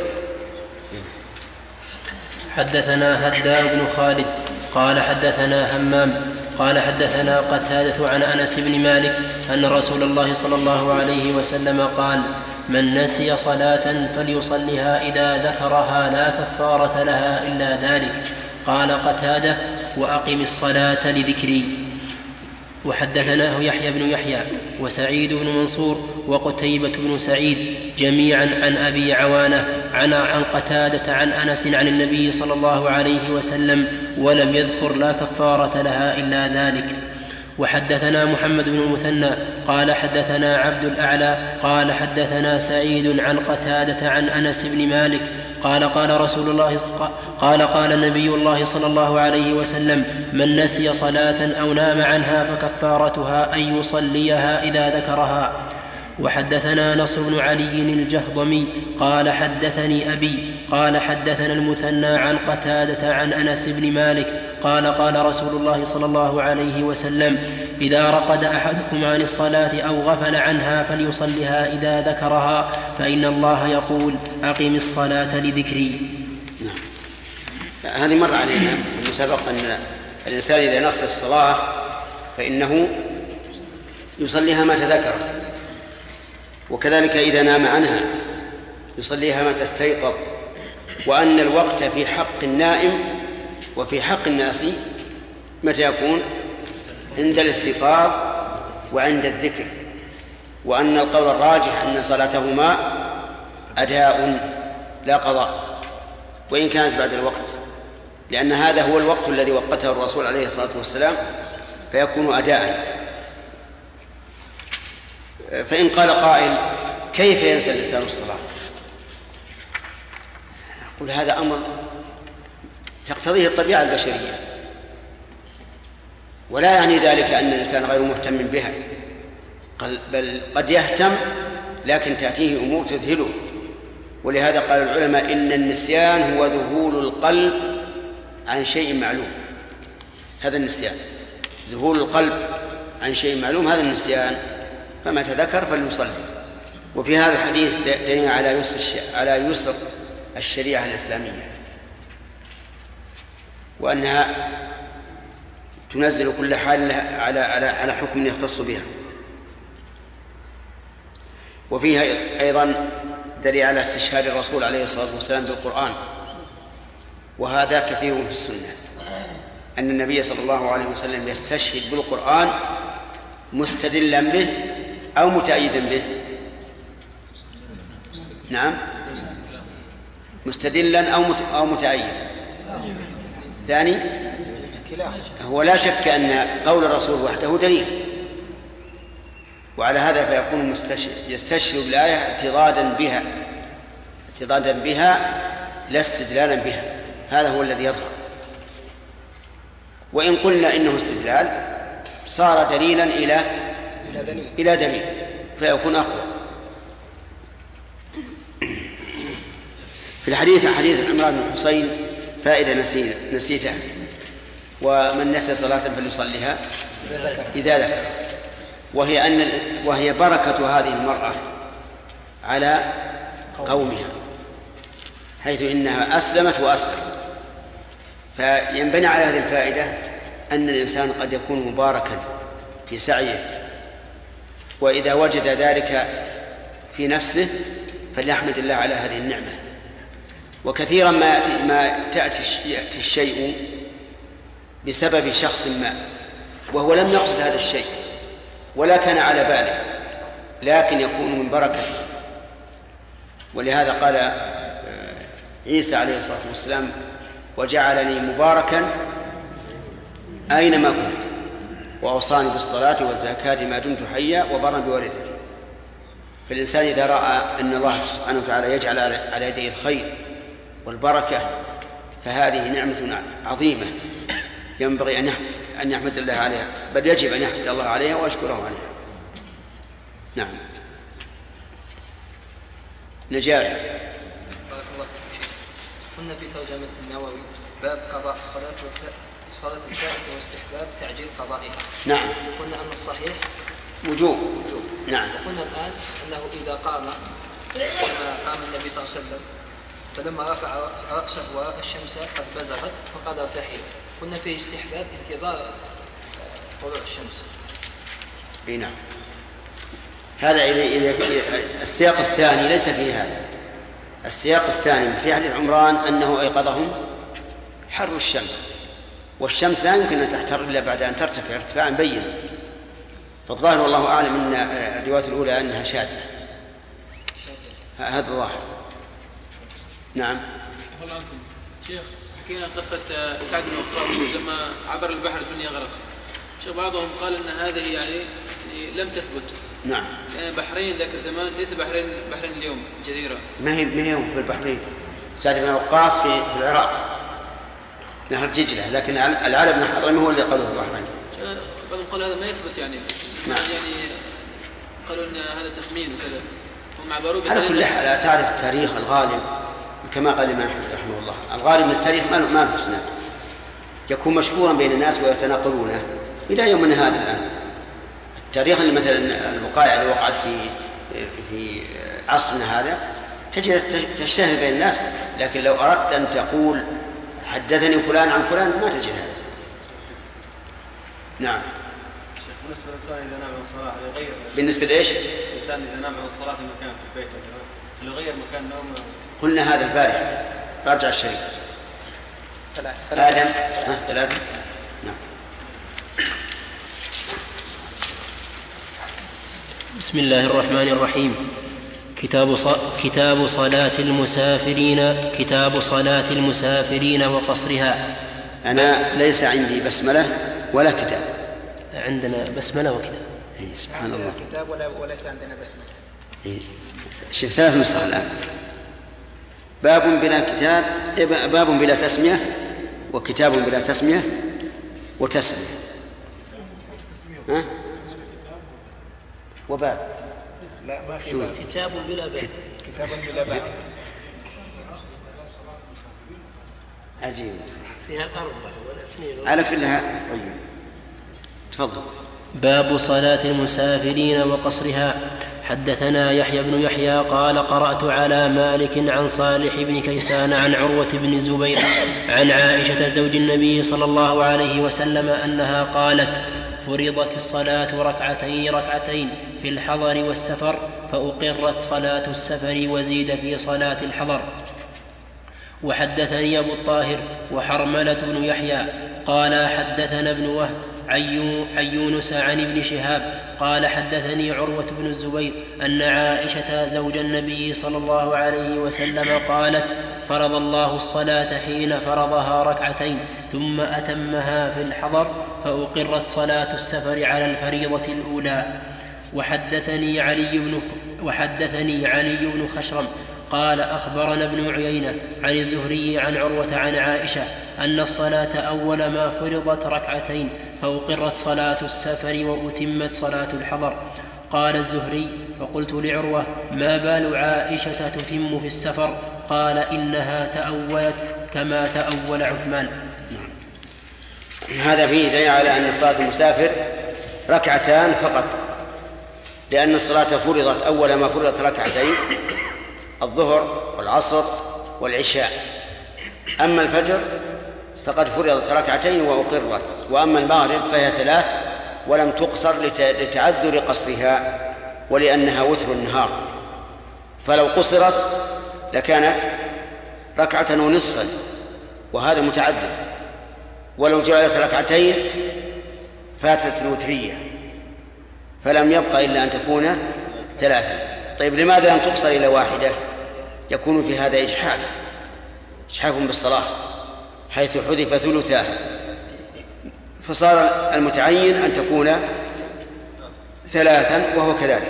حدثنا هداء بن خالد قال حدثنا همام قال حدثنا قتادة عن أنس بن مالك أن رسول الله صلى الله عليه وسلم قال: من نسي صلاة فليصلها إذا ذكرها لا كفارة لها إلا ذلك. قال قتادة: وأقم الصلاة لذكري. وحدثناه يحيى بن يحيى وسعيد بن منصور وقتيبة بن سعيد جميعا عن أبي عوانة عن عن قتادة عن أنس عن النبي صلى الله عليه وسلم ولم يذكر لا كفارة لها إلا ذلك. وحدثنا محمد بن المثنى قال حدثنا عبد الأعلى قال حدثنا سعيد عن قتادة عن أنس بن مالك قال قال رسول الله قال قال نبي الله صلى الله عليه وسلم: من نسي صلاة أو نام عنها فكفارتها أن يصليها إذا ذكرها. وحدثنا نصر بن علي الجهضمي قال حدثني أبي قال حدثنا المثنى عن قتادة عن أنس بن مالك قال قال رسول الله صلى الله عليه وسلم: إذا رقد أحدكم عن الصلاة أو غفل عنها فليصلها إذا ذكرها، فإن الله يقول: أقم الصلاة لذكري. نعم. هذه مر علينا من سبق أن الإنسان إذا نسي الصلاة فإنه يصليها ما تذكر، وكذلك إذا نام عنها يصليها ما تستيقظ، وأن الوقت في حق النائم وفي حق الناس متى يكون؟ عند الاستيقاظ وعند الذكر، وأن القول الراجح أن صلاتهما أداء لا قضاء وإن كانت بعد الوقت، لأن هذا هو الوقت الذي وقته الرسول عليه الصلاة والسلام فيكون أداء. فإن قال قائل: كيف ينسى الإنسان الصلاة؟ نقول هذا أمر تقتضيه الطبيعة البشرية، ولا يعني ذلك أن الإنسان غير مهتم بها، بل قد يهتم لكن تأتيه أمور تذهله. ولهذا قال العلماء: إن النسيان هو ذهول القلب عن شيء معلوم. هذا النسيان، ذهول القلب عن شيء معلوم، هذا النسيان. فما تذكر فليصلي. وفي هذا الحديث دليل على يسر على يسر الشريعة الإسلامية، وأنها تنزل كل حال على على على حكم يختص بها. وفيها أيضا دليل على استشهاد الرسول عليه الصلاة والسلام بالقرآن، وهذا كثير في السنة، أن النبي صلى الله عليه وسلم يستشهد بالقرآن مستدلا به أو متأيدا به. نعم، مستدلا أو أو متأيدا. ثاني، هو لا شك أن قول الرسول وحده دليل، وعلى هذا فيكون يستشهد بالآية اعتضادا بها اعتضادا بها لا استدلالا بها. هذا هو الذي يظهر. وإن قلنا إنه استدلال صار دليلا إلى إلى دليل فيكون أقوى. في الحديث حديث عمران بن حسين فائدة نسيتها: ومن نسي صلاة فليصليها إذا ذكر، وهي أن وهي بركة هذه المرأة على قومها، حيث إنها أسلمت وأسلمت. فينبني على هذه الفائدة أن الإنسان قد يكون مباركا في سعيه، وإذا وجد ذلك في نفسه فليحمد الله على هذه النعمة. وكثيرا ما يأتي, ما تأتي يأتي الشيء بسبب شخص ما وهو لم يقصد هذا الشيء ولا كان على باله، لكن يكون من بركته. ولهذا قال عيسى عليه الصلاة والسلام: وجعلني مباركا أينما كنت وأوصاني بالصلاة والزكاة ما دمت حيا وبرا بوالدتي. فالإنسان إذا رأى أن الله سبحانه وتعالى يجعل على يديه الخير والبركة فهذه نعمة عظيمة ينبغي أن يحمد الله عليها، بل يجب أن يحمد الله عليها وأشكره عليها. نعم. نجاري. بارك الله فيك. قلنا في ترجمة النووي باب قضاء الصلاة الصلاة الفائتة واستحباب تعجيل قضائها. نعم. قلنا أن الصحيح وجوب. وجوب. نعم. وقلنا الآن أنه إذا قام كما قام النبي صلى الله عليه وسلم فلما رفع رأسه ورأى الشمس قد بزغت فقد ارتحل، قلنا فيه استحباب انتظار طلوع الشمس. اي نعم. هذا إذا السياق الثاني ليس فيه هذا. السياق الثاني في حديث عمران أنه أيقظهم حر الشمس، والشمس لا يمكن أن تحتر إلا بعد أن ترتفع ارتفاعا بينا. فالظاهر والله أعلم أن الرواية الأولى أنها شاذة، هذا الظاهر. نعم. الله عنكم شيخ، حكينا قصة سعد بن وقاص لما عبر البحر الدنيا غرق. شيخ بعضهم قال أن هذه يعني لم تثبت. نعم. يعني بحرين ذاك الزمان ليس بحرين بحرين اليوم، جزيرة. ما هي ما هي في البحرين. سعد بن وقاص في العراق نهر دجلة، لكن العرب بن حضرمي هو اللي قالوا في البحرين. بعضهم قال هذا ما يثبت يعني. نعم. يعني قالوا أن هذا تخمين وكذا. هم عبروا على كل حال لا تعرف التاريخ الغالب كما قال الإمام أحمد رحمه الله. الغالب من التاريخ ما ما له اسناد، يكون مشهورا بين الناس ويتناقلونه إلى يومنا هذا الآن. التاريخ اللي مثلا الوقائع اللي وقعت في في عصرنا هذا تجد تشتهر بين الناس، لكن لو أردت أن تقول حدثني فلان عن فلان ما تجد هذا. نعم. بالنسبة للإنسان إذا نام عن الصلاة يغير. بالنسبة لإيش؟ الإنسان إذا نام عن الصلاة في مكان في البيت يغير مكان نوم. قلنا هذا البارحة. راجع الشريط. ثلاثة. آدم. ثلاثة. نعم. بسم الله الرحمن الرحيم. كتاب ص... كتاب صلاة المسافرين كتاب صلاة المسافرين وقصرها. أنا ليس عندي بسملة ولا كتاب. عندنا بسملة وكتاب. إيه سبحان الله. كتاب ولا وليس عندنا بسملة. إيه. شوف ثلاث نسخ الآن. باب بلا كتاب، باب بلا تسمية، وكتاب بلا تسمية، وتسمية. ها؟ وباب. لا ما في باب. كتاب بلا باب. كتاب بلا باب. عجيب. فيها أربعة ولا اثنين. على كلها طيب. تفضل. باب صلاة المسافرين وقصرها. حدثنا يحيى بن يحيى قال قرأت على مالك عن صالح بن كيسان عن عروة بن الزبير عن عائشة زوج النبي صلى الله عليه وسلم أنها قالت: فرضت الصلاة ركعتين ركعتين في الحضر والسفر، فأقرت صلاة السفر وزيد في صلاة الحضر. وحدثني أبو الطاهر وحرملة بن يحيى قال حدثنا ابن وهب عن يونس عن ابن شهاب قال حدثني عروة بن الزبير أن عائشة زوج النبي صلى الله عليه وسلم قالت: فرض الله الصلاة حين فرضها ركعتين ثم أتمها في الحضر، فأقرت صلاة السفر على الفريضة الأولى. وحدثني علي بن وحدثني علي بن خشرم قال أخبرنا ابن عيينة عن الزهري عن عروة عن عائشة أن الصلاة أول ما فرضت ركعتين، فأقرت صلاة السفر وأتمت صلاة الحضر. قال الزهري: فقلت لعروة: ما بال عائشة تتم في السفر؟ قال: إنها تأولت كما تأول عثمان. هذا فيه دليل على أن صلاة المسافر ركعتان فقط، لأن الصلاة فرضت أول ما فرضت ركعتين، الظهر والعصر والعشاء. أما الفجر فقد فرضت ركعتين وأقرت، وأما المغرب فهي ثلاث ولم تقصر لتعذر قصرها ولأنها وتر النهار، فلو قصرت لكانت ركعة ونصفا، وهذا متعذر. ولو جعلت ركعتين فاتت الوترية، فلم يبقى إلا أن تكون ثلاثا. طيب لماذا لم تقصر إلى واحدة؟ يكون في هذا إجحاف إجحاف بالصلاة، حيث حذف ثلثاها، فصار المتعين أن تكون ثلاثا، وهو كذلك.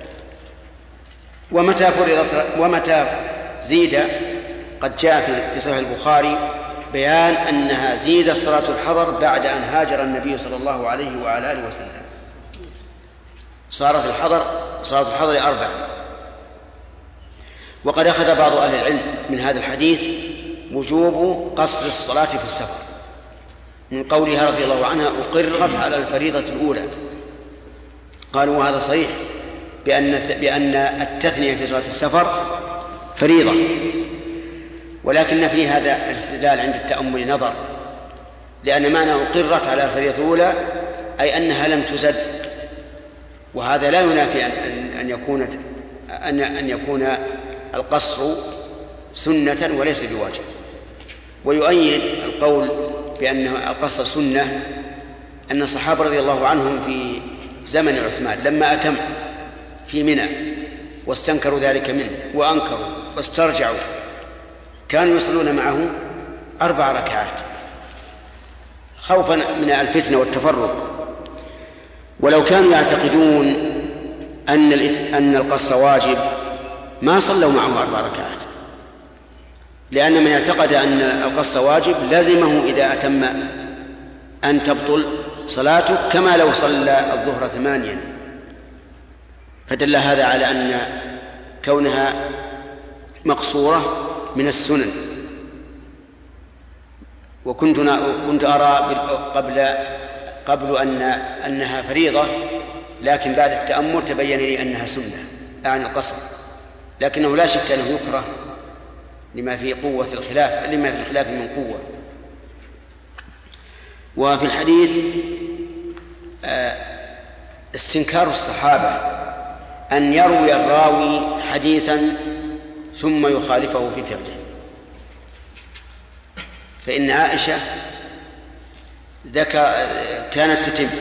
ومتى فرضت ومتى زيد، قد جاء في صحيح البخاري بيان أنها زيد صلاة الحضر بعد أن هاجر النبي صلى الله عليه وعلى آله وسلم، صارت الحضر صلاة الحضر أربعة. وقد أخذ بعض أهل العلم من هذا الحديث وجوب قصر الصلاة في السفر، من قولها رضي الله عنها أقرت على الفريضة الأولى. قالوا هذا صحيح بأن بأن التثنية في صلاة السفر فريضة، ولكن في هذا الاستدلال عند التأمل نظر، لأن معنى أقرت على الفريضة الأولى أي أنها لم تزد، وهذا لا ينافي أن أن يكون أن أن يكون القصر سنة وليس بواجب. ويؤيد القول بأن القصر سنة أن الصحابة رضي الله عنهم في زمن عثمان لما أتم في منى واستنكروا ذلك منه وأنكروا واسترجعوا، كانوا يصلون معه أربع ركعات خوفا من الفتنة والتفرق. ولو كانوا يعتقدون أن أن القصر واجب ما صلوا معه أربع ركعات، لأن من اعتقد أن القصر واجب لازمه إذا أتم أن تبطل صلاته كما لو صلى الظهر ثمانيا. فدل هذا على أن كونها مقصورة من السنن. وكنت كنت أرى قبل قبل أن أنها فريضة، لكن بعد التأمل تبين لي أنها سنة عن القصر، لكنه لا شك أنه يكره لما في قوة الخلاف لما في الخلاف من قوة. وفي الحديث استنكار الصحابة أن يروي الراوي حديثا ثم يخالفه في فقهه، فإن عائشة ذكر كانت تتم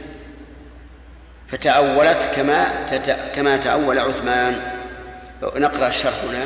فتأولت كما كما تأول عثمان. نقرأ الشرح هنا.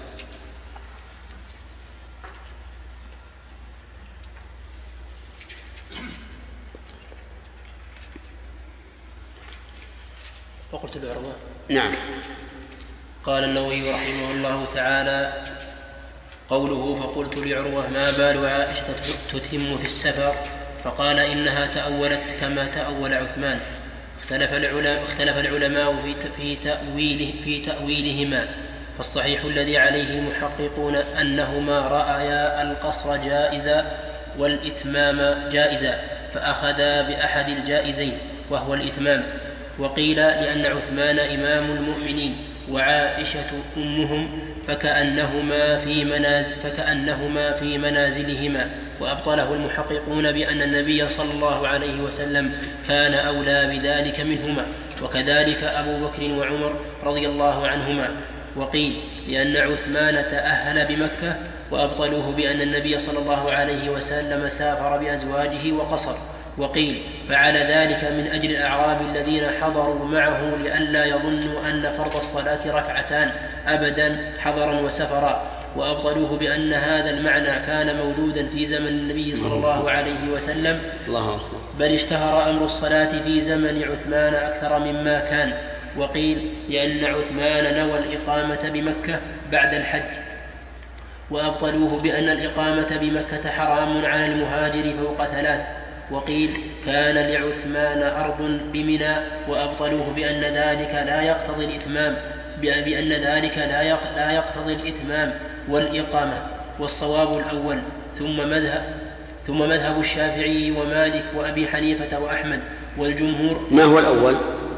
فقلت العروة. نعم. قال النووي رحمه الله تعالى: قوله فقلت لعروة ما بال عائشة تتم في السفر؟ فقال إنها تأولت كما تأول عثمان. اختلف العلماء, اختلف العلماء في, في, تأويله في تأويلهما، فالصحيح الذي عليه المحققون أنهما رأيا القصر جائزا والإتمام جائزا، فأخذا بأحد الجائزين وهو الإتمام. وقيل لأن عثمان إمام المؤمنين وعائشة أمهم فكأنهما في, منازل فكأنهما في منازلهما، وأبطله المحققون بأن النبي صلى الله عليه وسلم كان أولى بذلك منهما، وكذلك أبو بكر وعمر رضي الله عنهما. وقيل لأن عثمان تأهل بمكة، وأبطلوه بأن النبي صلى الله عليه وسلم سافر بأزواجه وقصر. وقيل فعل ذلك من أجل الأعراب الذين حضروا معه لئلا يظنوا أن فرض الصلاة ركعتان أبدا حضرا وسفرا. وأبطلوه بأن هذا المعنى كان موجودا في زمن النبي صلى الله عليه وسلم، بل اشتهر أمر الصلاة في زمن عثمان أكثر مما كان. وقيل لأن عثمان نوى الإقامة بمكة بعد الحج، وأبطلوه بأن الإقامة بمكة حرام على المهاجر فوق ثلاث. وقيل كان لعثمان أرض بمنى، وأبطلوه بأن ذلك لا يقتضي الإتمام بأن ذلك لا يقتضي الإتمام والإقامة، والصواب الأول. ثم مذهب ثم مذهب الشافعي ومالك وأبي حنيفة وأحمد والجمهور. ما هو الأول؟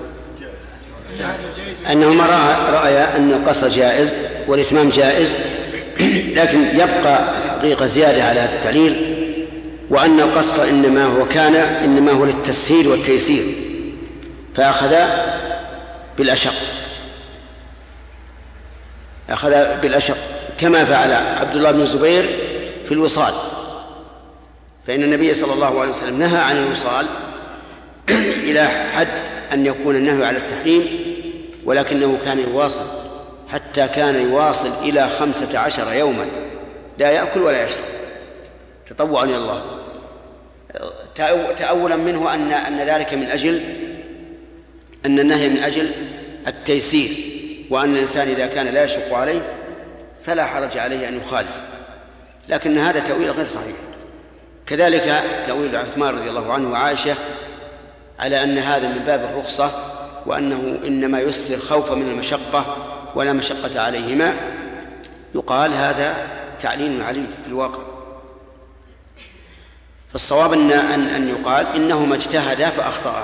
أنهما رأيا أن القصر جائز والإتمام جائز، لكن يبقى الحقيقة زيادة على هذا التعليل، وأن القصر إنما هو كان إنما هو للتسهيل والتيسير، فأخذ بالأشق أخذ بالأشق كما فعل عبد الله بن الزبير في الوصال، فإن النبي صلى الله عليه وسلم نهى عن الوصال إلى حد أن يكون النهي على التحريم، ولكنه كان يواصل حتى كان يواصل إلى خمسة عشر يوما لا يأكل ولا يشرب تطوعا إلى الله، تأولا منه أن أن ذلك من أجل أن النهي من أجل التيسير، وأن الإنسان إذا كان لا يشق عليه فلا حرج عليه أن يخالف، لكن هذا تأويل غير صحيح. كذلك تأويل عثمان رضي الله عنه وعائشة على أن هذا من باب الرخصة، وأنه إنما يسر خوفا من المشقة ولا مشقة عليهما، يقال هذا تعليل عليه في الواقع. فالصواب أن أن يقال إنهما اجتهدا فأخطأا،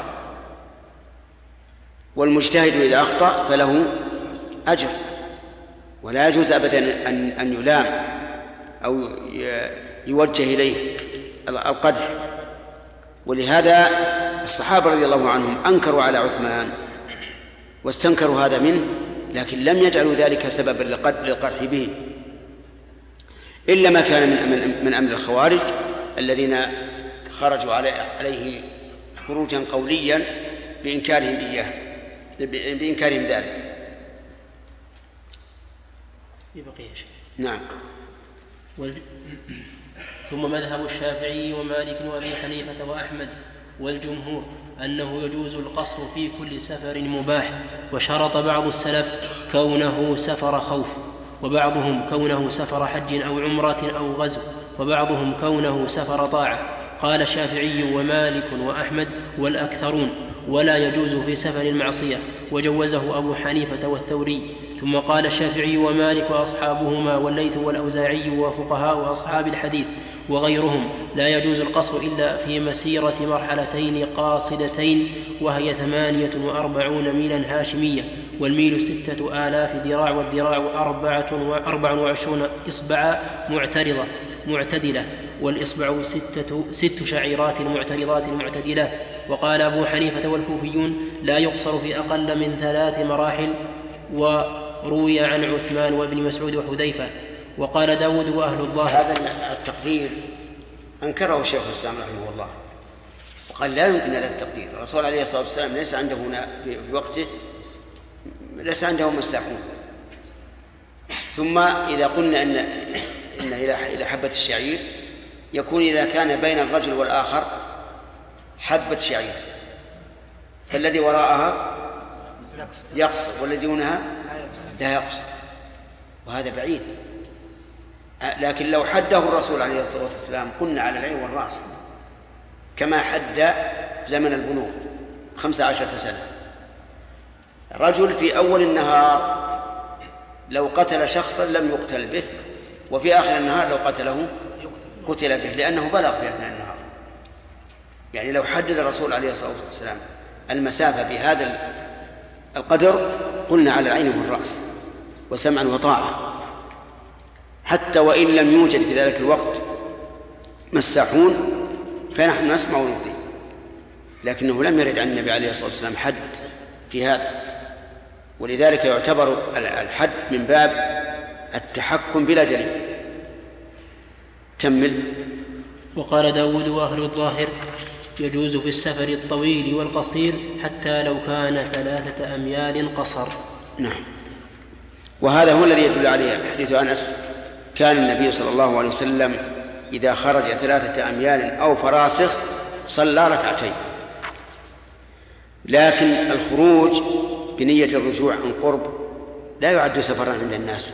والمجتهد إذا أخطأ فله أجر، ولا يجوز أبدا أن أن يلام أو يوجه إليه القدح. ولهذا الصحابة رضي الله عنهم أنكروا على عثمان واستنكروا هذا منه، لكن لم يجعلوا ذلك سببا للقدح به، إلا ما كان من من أمر الخوارج الذين خرجوا عليه خروجا قوليا بإنكارهم إياه بإنكارهم ذلك. نعم. والج... ثم مذهب الشافعي ومالك وأبي حنيفة وأحمد والجمهور أنه يجوز القصر في كل سفر مباح، وشرط بعض السلف كونه سفر خوف، وبعضهم كونه سفر حج أو عمرة أو غزو، وبعضهم كونه سفر طاعة. قال الشافعي ومالك وأحمد والأكثرون ولا يجوز في سفر المعصية، وجوزه أبو حنيفة والثوري. ثم قال الشافعي ومالك وأصحابهما والليث والأوزاعي وفقهاء أصحاب الحديث وغيرهم لا يجوز القصر إلا في مسيرة مرحلتين قاصدتين، وهي ثمانية وأربعون ميلا هاشمية، والميل ستة آلاف ذراع، والذراع أربع وعشرون إصبع معترضة معتدلة، والإصبع ستة ست شعيرات معترضات معتدلات. وقال أبو حنيفة والكوفيون لا يقصر في أقل من ثلاث مراحل، وروي عن عثمان وابن مسعود وحذيفة. وقال داود وأهل الظاهر. هذا التقدير أنكره الشيخ الإسلام رحمه الله، وقال لا يمكن هذا التقدير. الرسول عليه الصلاة والسلام ليس عنده هنا في وقته ليس عنده مساحون. ثم إذا قلنا إن إن إلى حبة الشعير يكون إذا كان بين الرجل والآخر حبة شعير، فالذي وراءها يقصر والذي دونها لا يقصر، وهذا بعيد. لكن لو حده الرسول عليه الصلاة والسلام قلنا على العين والرأس، كما حد زمن البلوغ خمس عشرة سنة. رجل في أول النهار لو قتل شخصا لم يقتل به، وفي آخر النهار لو قتله قتل به، لأنه بلغ في أثناء النهار. يعني لو حدد الرسول عليه الصلاة والسلام المسافة بهذا القدر قلنا على العين والرأس وسمعا وطاعة، حتى وإن لم يوجد في ذلك الوقت مساحون فنحن نسمع ونطيع. لكنه لم يرد عن النبي عليه الصلاة والسلام حد في هذا، ولذلك يعتبر الحد من باب التحكم بلا دليل. كمل. وقال داود وأهل الظاهر يجوز في السفر الطويل والقصير حتى لو كان ثلاثة أميال قصر. نعم. وهذا هو الذي يدل عليه حديث أنس: كان النبي صلى الله عليه وسلم إذا خرج ثلاثة أميال أو فراسخ صلى ركعتين. لكن الخروج بنية الرجوع عن قرب لا يعد سفرا عند الناس،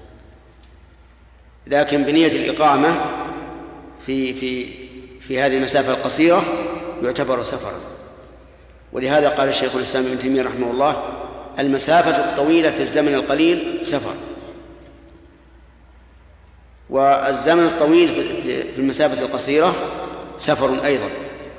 لكن بنية الإقامة في في في هذه المسافة القصيرة يعتبر سفرا. ولهذا قال الشيخ الإسلام ابن تيمية رحمه الله: المسافة الطويلة في الزمن القليل سفر، والزمن الطويل في المسافة القصيرة سفر أيضا.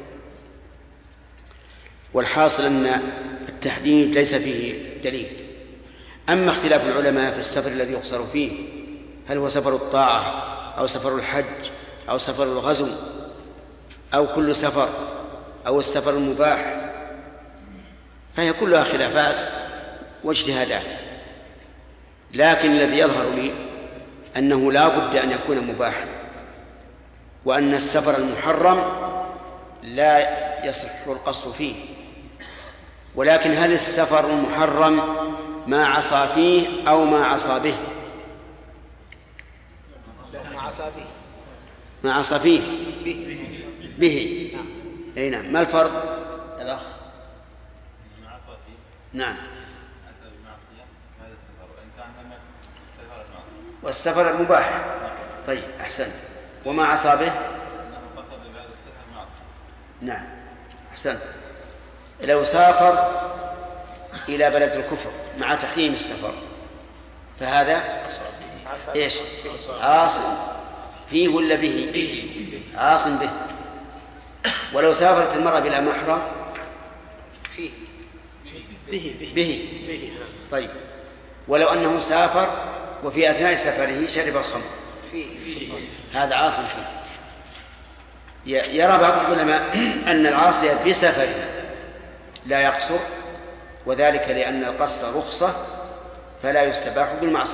والحاصل أن التحديد ليس فيه دليل. أما اختلاف العلماء في السفر الذي يقصر فيه، هل هو سفر الطاعة أو سفر الحج أو سفر الغزو أو كل سفر أو السفر المباح، فهي كلها خلافات واجتهادات. لكن الذي يظهر لي أنه لا بد أن يكون مباحا، وأن السفر المحرم لا يصح القصر فيه. ولكن هل السفر المحرم ما عصى فيه أو ما عصى به؟ ما عصى به. ما عصى فيه به, به. أي نعم. ما الفرق الأخ؟ نعم. والسفر المباح. طيب أحسنت. وما عصى به؟ نعم أحسنت. لو سافر إلى بلد الكفر مع تحريم السفر فهذا إيش؟ عاص فيه ولا به؟ عاص به. ولو سافرت المرأة بلا محرم فيه به به به. طيب ولو أنه سافر وفي أثناء سفره شرب الخمر فيه هذا عاص فيه. يرى بعض العلماء أن العاصي بسفره لا يقصر، وذلك لأن القصر رخصة فلا يستباح بالمعصية.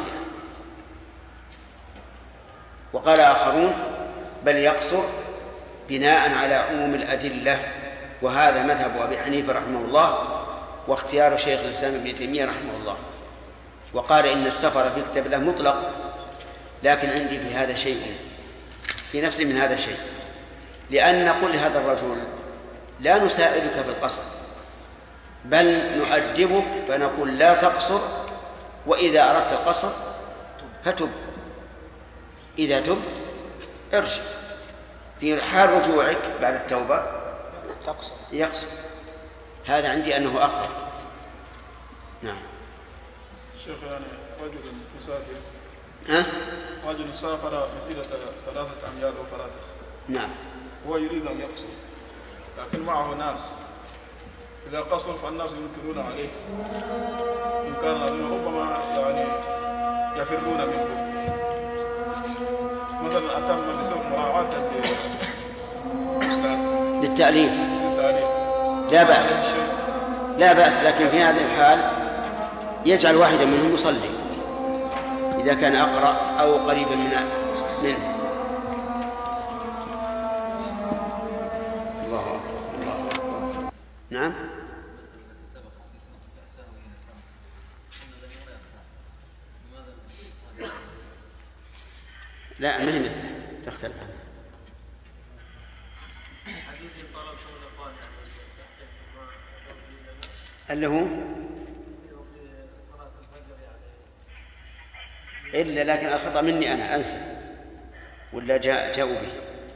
وقال آخرون بل يقصر بناء على عموم الأدلة، وهذا مذهب أبي حنيفة رحمه الله واختيار شيخ الإسلام ابن تيمية رحمه الله. وقال إن السفر في كتاب الله مطلق، لكن عندي في هذا شيء، في نفسي من هذا شيء، لأن نقول لهذا الرجل لا نساعدك في القصر، بل نؤدبك فنقول لا تقصر، وإذا أردت القصر فتب، إذا تبت ارجع، في حال رجوعك بعد التوبة تقصر يقصر. هذا عندي أنه أقرب. نعم. شيخ يعني رجل مسافر ها؟ رجل سافر مسيرة ثلاثة أميال وفراسخ. نعم. هو يريد أن يقصر لكن معه ناس، إذا قصر فالناس ينكرون عليه إنكارا ربما يعني يفرون منه. مثلا أتم لسوء مراعاة للتأليف للتأليف لا بأس لا بأس لكن في هذه الحال يجعل واحدا منهم يصلي إذا كان أقرأ أو قريبا من منه. الله أكبر الله أكبر. نعم. لا ما هي مثل تختلف عنها. اللي هو إلا لكن الخطأ مني أنا أنسى ولا جاء جاءوا به.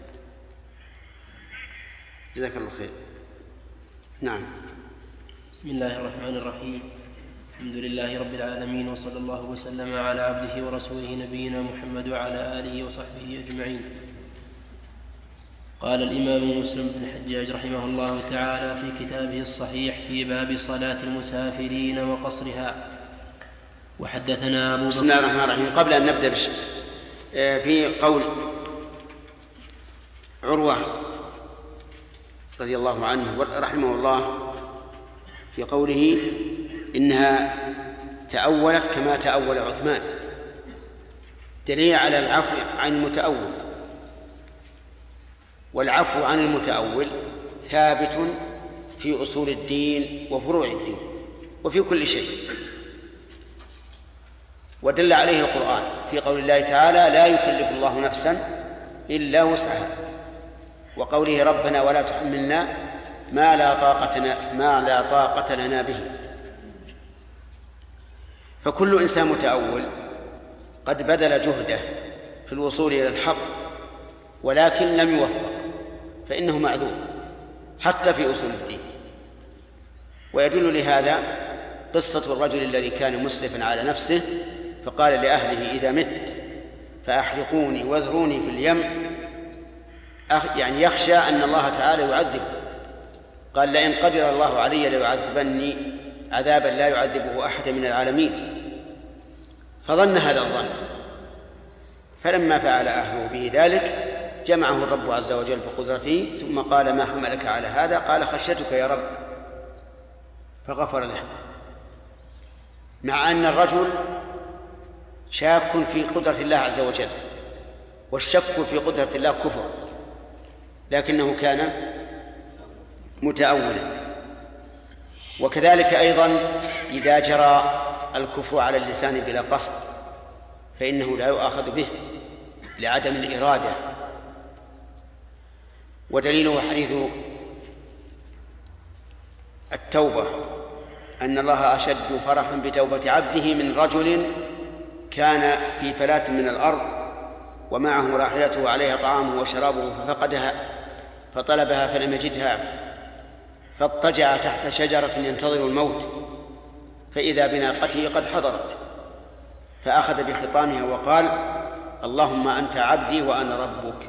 جزاك الله خير. نعم. بسم الله الرحمن الرحيم. الحمد لله رب العالمين، وصلى الله وسلم على عبده ورسوله نبينا محمد وعلى آله وصحبه أجمعين. قال الإمام مسلم بن الحجاج رحمه الله تعالى في كتابه الصحيح في باب صلاة المسافرين وقصرها. وحدثنا أبو بكر. بسم الله الرحمن الرحيم. قبل أن نبدأ بش... في قول عروة رضي الله عنه رحمه الله في قوله إنها تأولت كما تأول عثمان، دليل على العفو عن المتأول، والعفو عن المتأول ثابت في أصول الدين وفروع الدين وفي كل شيء، ودل عليه القرآن في قول الله تعالى لا يكلف الله نفسا إلا وسعها، وقوله ربنا ولا تحملنا ما لا طاقة ما لا طاقة لنا به. فكل إنسان متأول قد بذل جهده في الوصول إلى الحق ولكن لم يوفق، فإنه معذور حتى في أصول الدين. ويدل لهذا قصة الرجل الذي كان مسرفا على نفسه فقال لأهله إذا مت فأحرقوني واذروني في اليم، يعني يخشى أن الله تعالى يعذبه. قال لئن قدر الله علي ليعذبني عذابا لا يعذبه أحد من العالمين، فظن هذا الظن، فلما فعل أهله به ذلك جمعه الرب عز وجل بقدرته ثم قال ما حملك على هذا؟ قال خشيتك يا رب، فغفر له. مع أن الرجل شاك في قدرة الله عز وجل، والشك في قدرة الله كفر، لكنه كان متأولا. وكذلك أيضا إذا جرى الكفر على اللسان بلا قصد فإنه لا يؤاخذ به لعدم الإرادة. ودليله حديث التوبة أن الله أشد فرحا بتوبة عبده من رجل كان في فلاة من الأرض ومعه راحلته عليها طعامه وشرابه ففقدها فطلبها فلم يجدها فاضطجع تحت شجرة ينتظر الموت فإذا بناقته قد حضرت فأخذ بخطامها وقال: اللهم أنت عبدي وأنا ربك.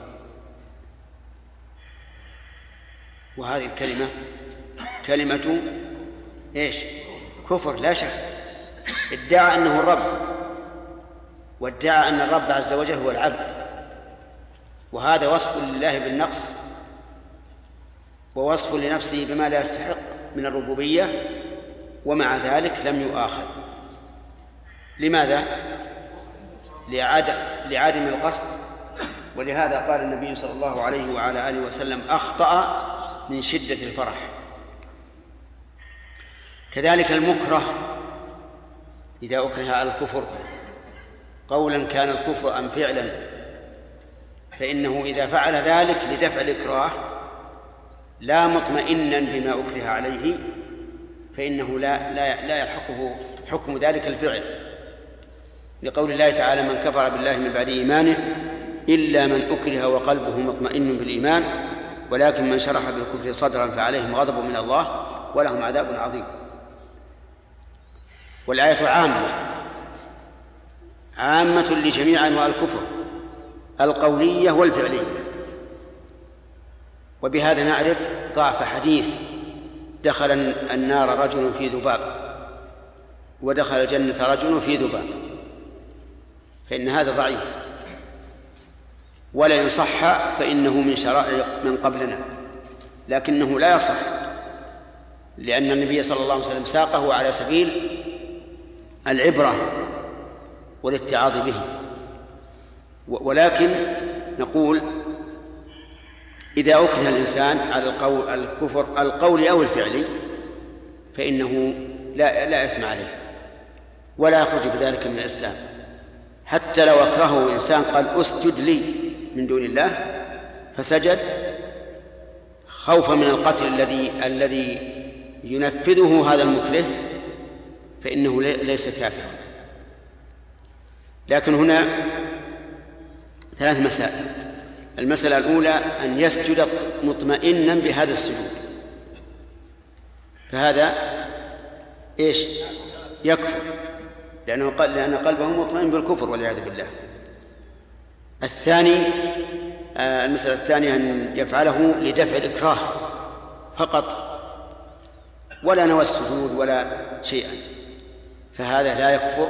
وهذه الكلمة كلمة إيش؟ كفر لا شك. ادعى أنه الرب، وادعى أن الرب عز وجل هو العبد، وهذا وصف لله بالنقص ووصف لنفسه بما لا يستحق من الربوبية، ومع ذلك لم يؤاخذ. لماذا؟ لعدم, لعدم القصد. ولهذا قال النبي صلى الله عليه وعلى آله وسلم: أخطأ من شدة الفرح. كذلك المكره إذا أكره على الكفر قولا كان الكفر أم فعلا، فإنه إذا فعل ذلك لدفع الإكراه لا مطمئنا بما أكره عليه فإنه لا, لا, لا يلحقه حكم ذلك الفعل، لقول الله تعالى: من كفر بالله من بعد إيمانه إلا من أكره وقلبه مطمئن بالإيمان ولكن من شرح بالكفر صدرا فعليهم غضب من الله ولهم عذاب عظيم. والآية عامة عامة لجميع أنواع الكفر القولية والفعلية. وبهذا نعرف ضعف حديث دخل النار رجل في ذباب ودخل الجنة رجل في ذباب، فإن هذا ضعيف، ولا إن صح فإنه من شرائع من قبلنا، لكنه لا يصح لأن النبي صلى الله عليه وسلم ساقه على سبيل العبرة والاتعاظ به. ولكن نقول إذا أكره الإنسان على القول الكفر القولي أو الفعلي فإنه لا, لا إثم عليه ولا يخرج بذلك من الإسلام، حتى لو أكرهه إنسان قال أسجد لي من دون الله فسجد خوفا من القتل الذي الذي ينفذه هذا المكره فإنه ليس كافرا. لكن هنا ثلاث مسائل. المسألة الأولى أن يسجد مطمئنا بهذا السجود، فهذا إيش؟ يكفر، لأنه قال لأن قلبه مطمئن بالكفر والعياذ بالله. الثاني آه المسألة الثانية أن يفعله لدفع الإكراه فقط ولا نوى السجود ولا شيئا، فهذا لا يكفر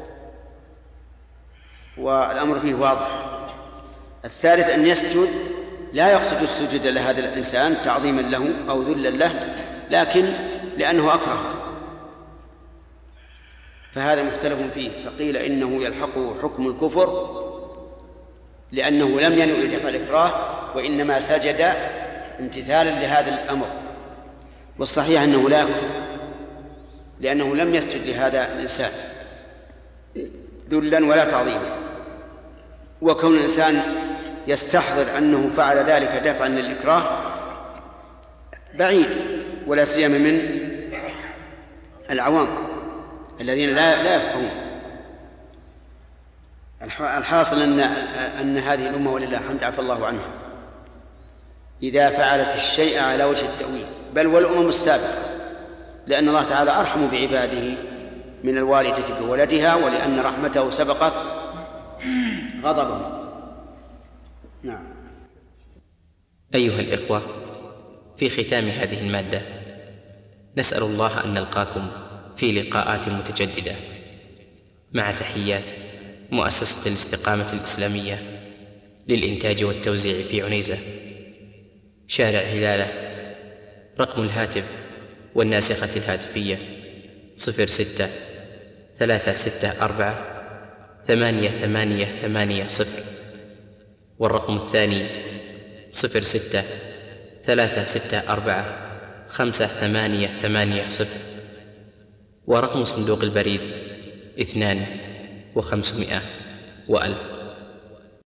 والأمر فيه واضح. الثالث أن يسجد لا يقصد السجود لهذا الإنسان تعظيما له أو ذلا له، لكن لأنه أكره، فهذا مختلف فيه. فقيل إنه يلحقه حكم الكفر لأنه لم ينوي دفع الإكراه وإنما سجد امتثالا لهذا الأمر، والصحيح أنه لا يكفر لأنه لم يسجد لهذا الإنسان ذلا ولا تعظيما. وكون الإنسان يستحضر أنه فعل ذلك دفعا للإكراه بعيد، ولا سيما من العوام الذين لا لا يفقهون. الحاصل أن أن هذه الأمة ولله الحمد عفى الله عنها إذا فعلت الشيء على وجه التأويل، بل والأمم السابقة، لأن الله تعالى أرحم بعباده من الوالدة بولدها، ولأن رحمته سبقت غضبه. نعم. أيها الإخوة، في ختام هذه المادة نسأل الله أن نلقاكم في لقاءات متجددة، مع تحيات مؤسسة الاستقامة الإسلامية للإنتاج والتوزيع في عنيزة، شارع هلالة. رقم الهاتف والناسخة الهاتفية صفر ستة ثلاثة ستة أربعة ثمانية ثمانية ثمانية صفر، والرقم الثاني صفر ستة ثلاثة ستة أربعة خمسة ثمانية ثمانية صفر، ورقم صندوق البريد اثنان وخمسمائة وألف.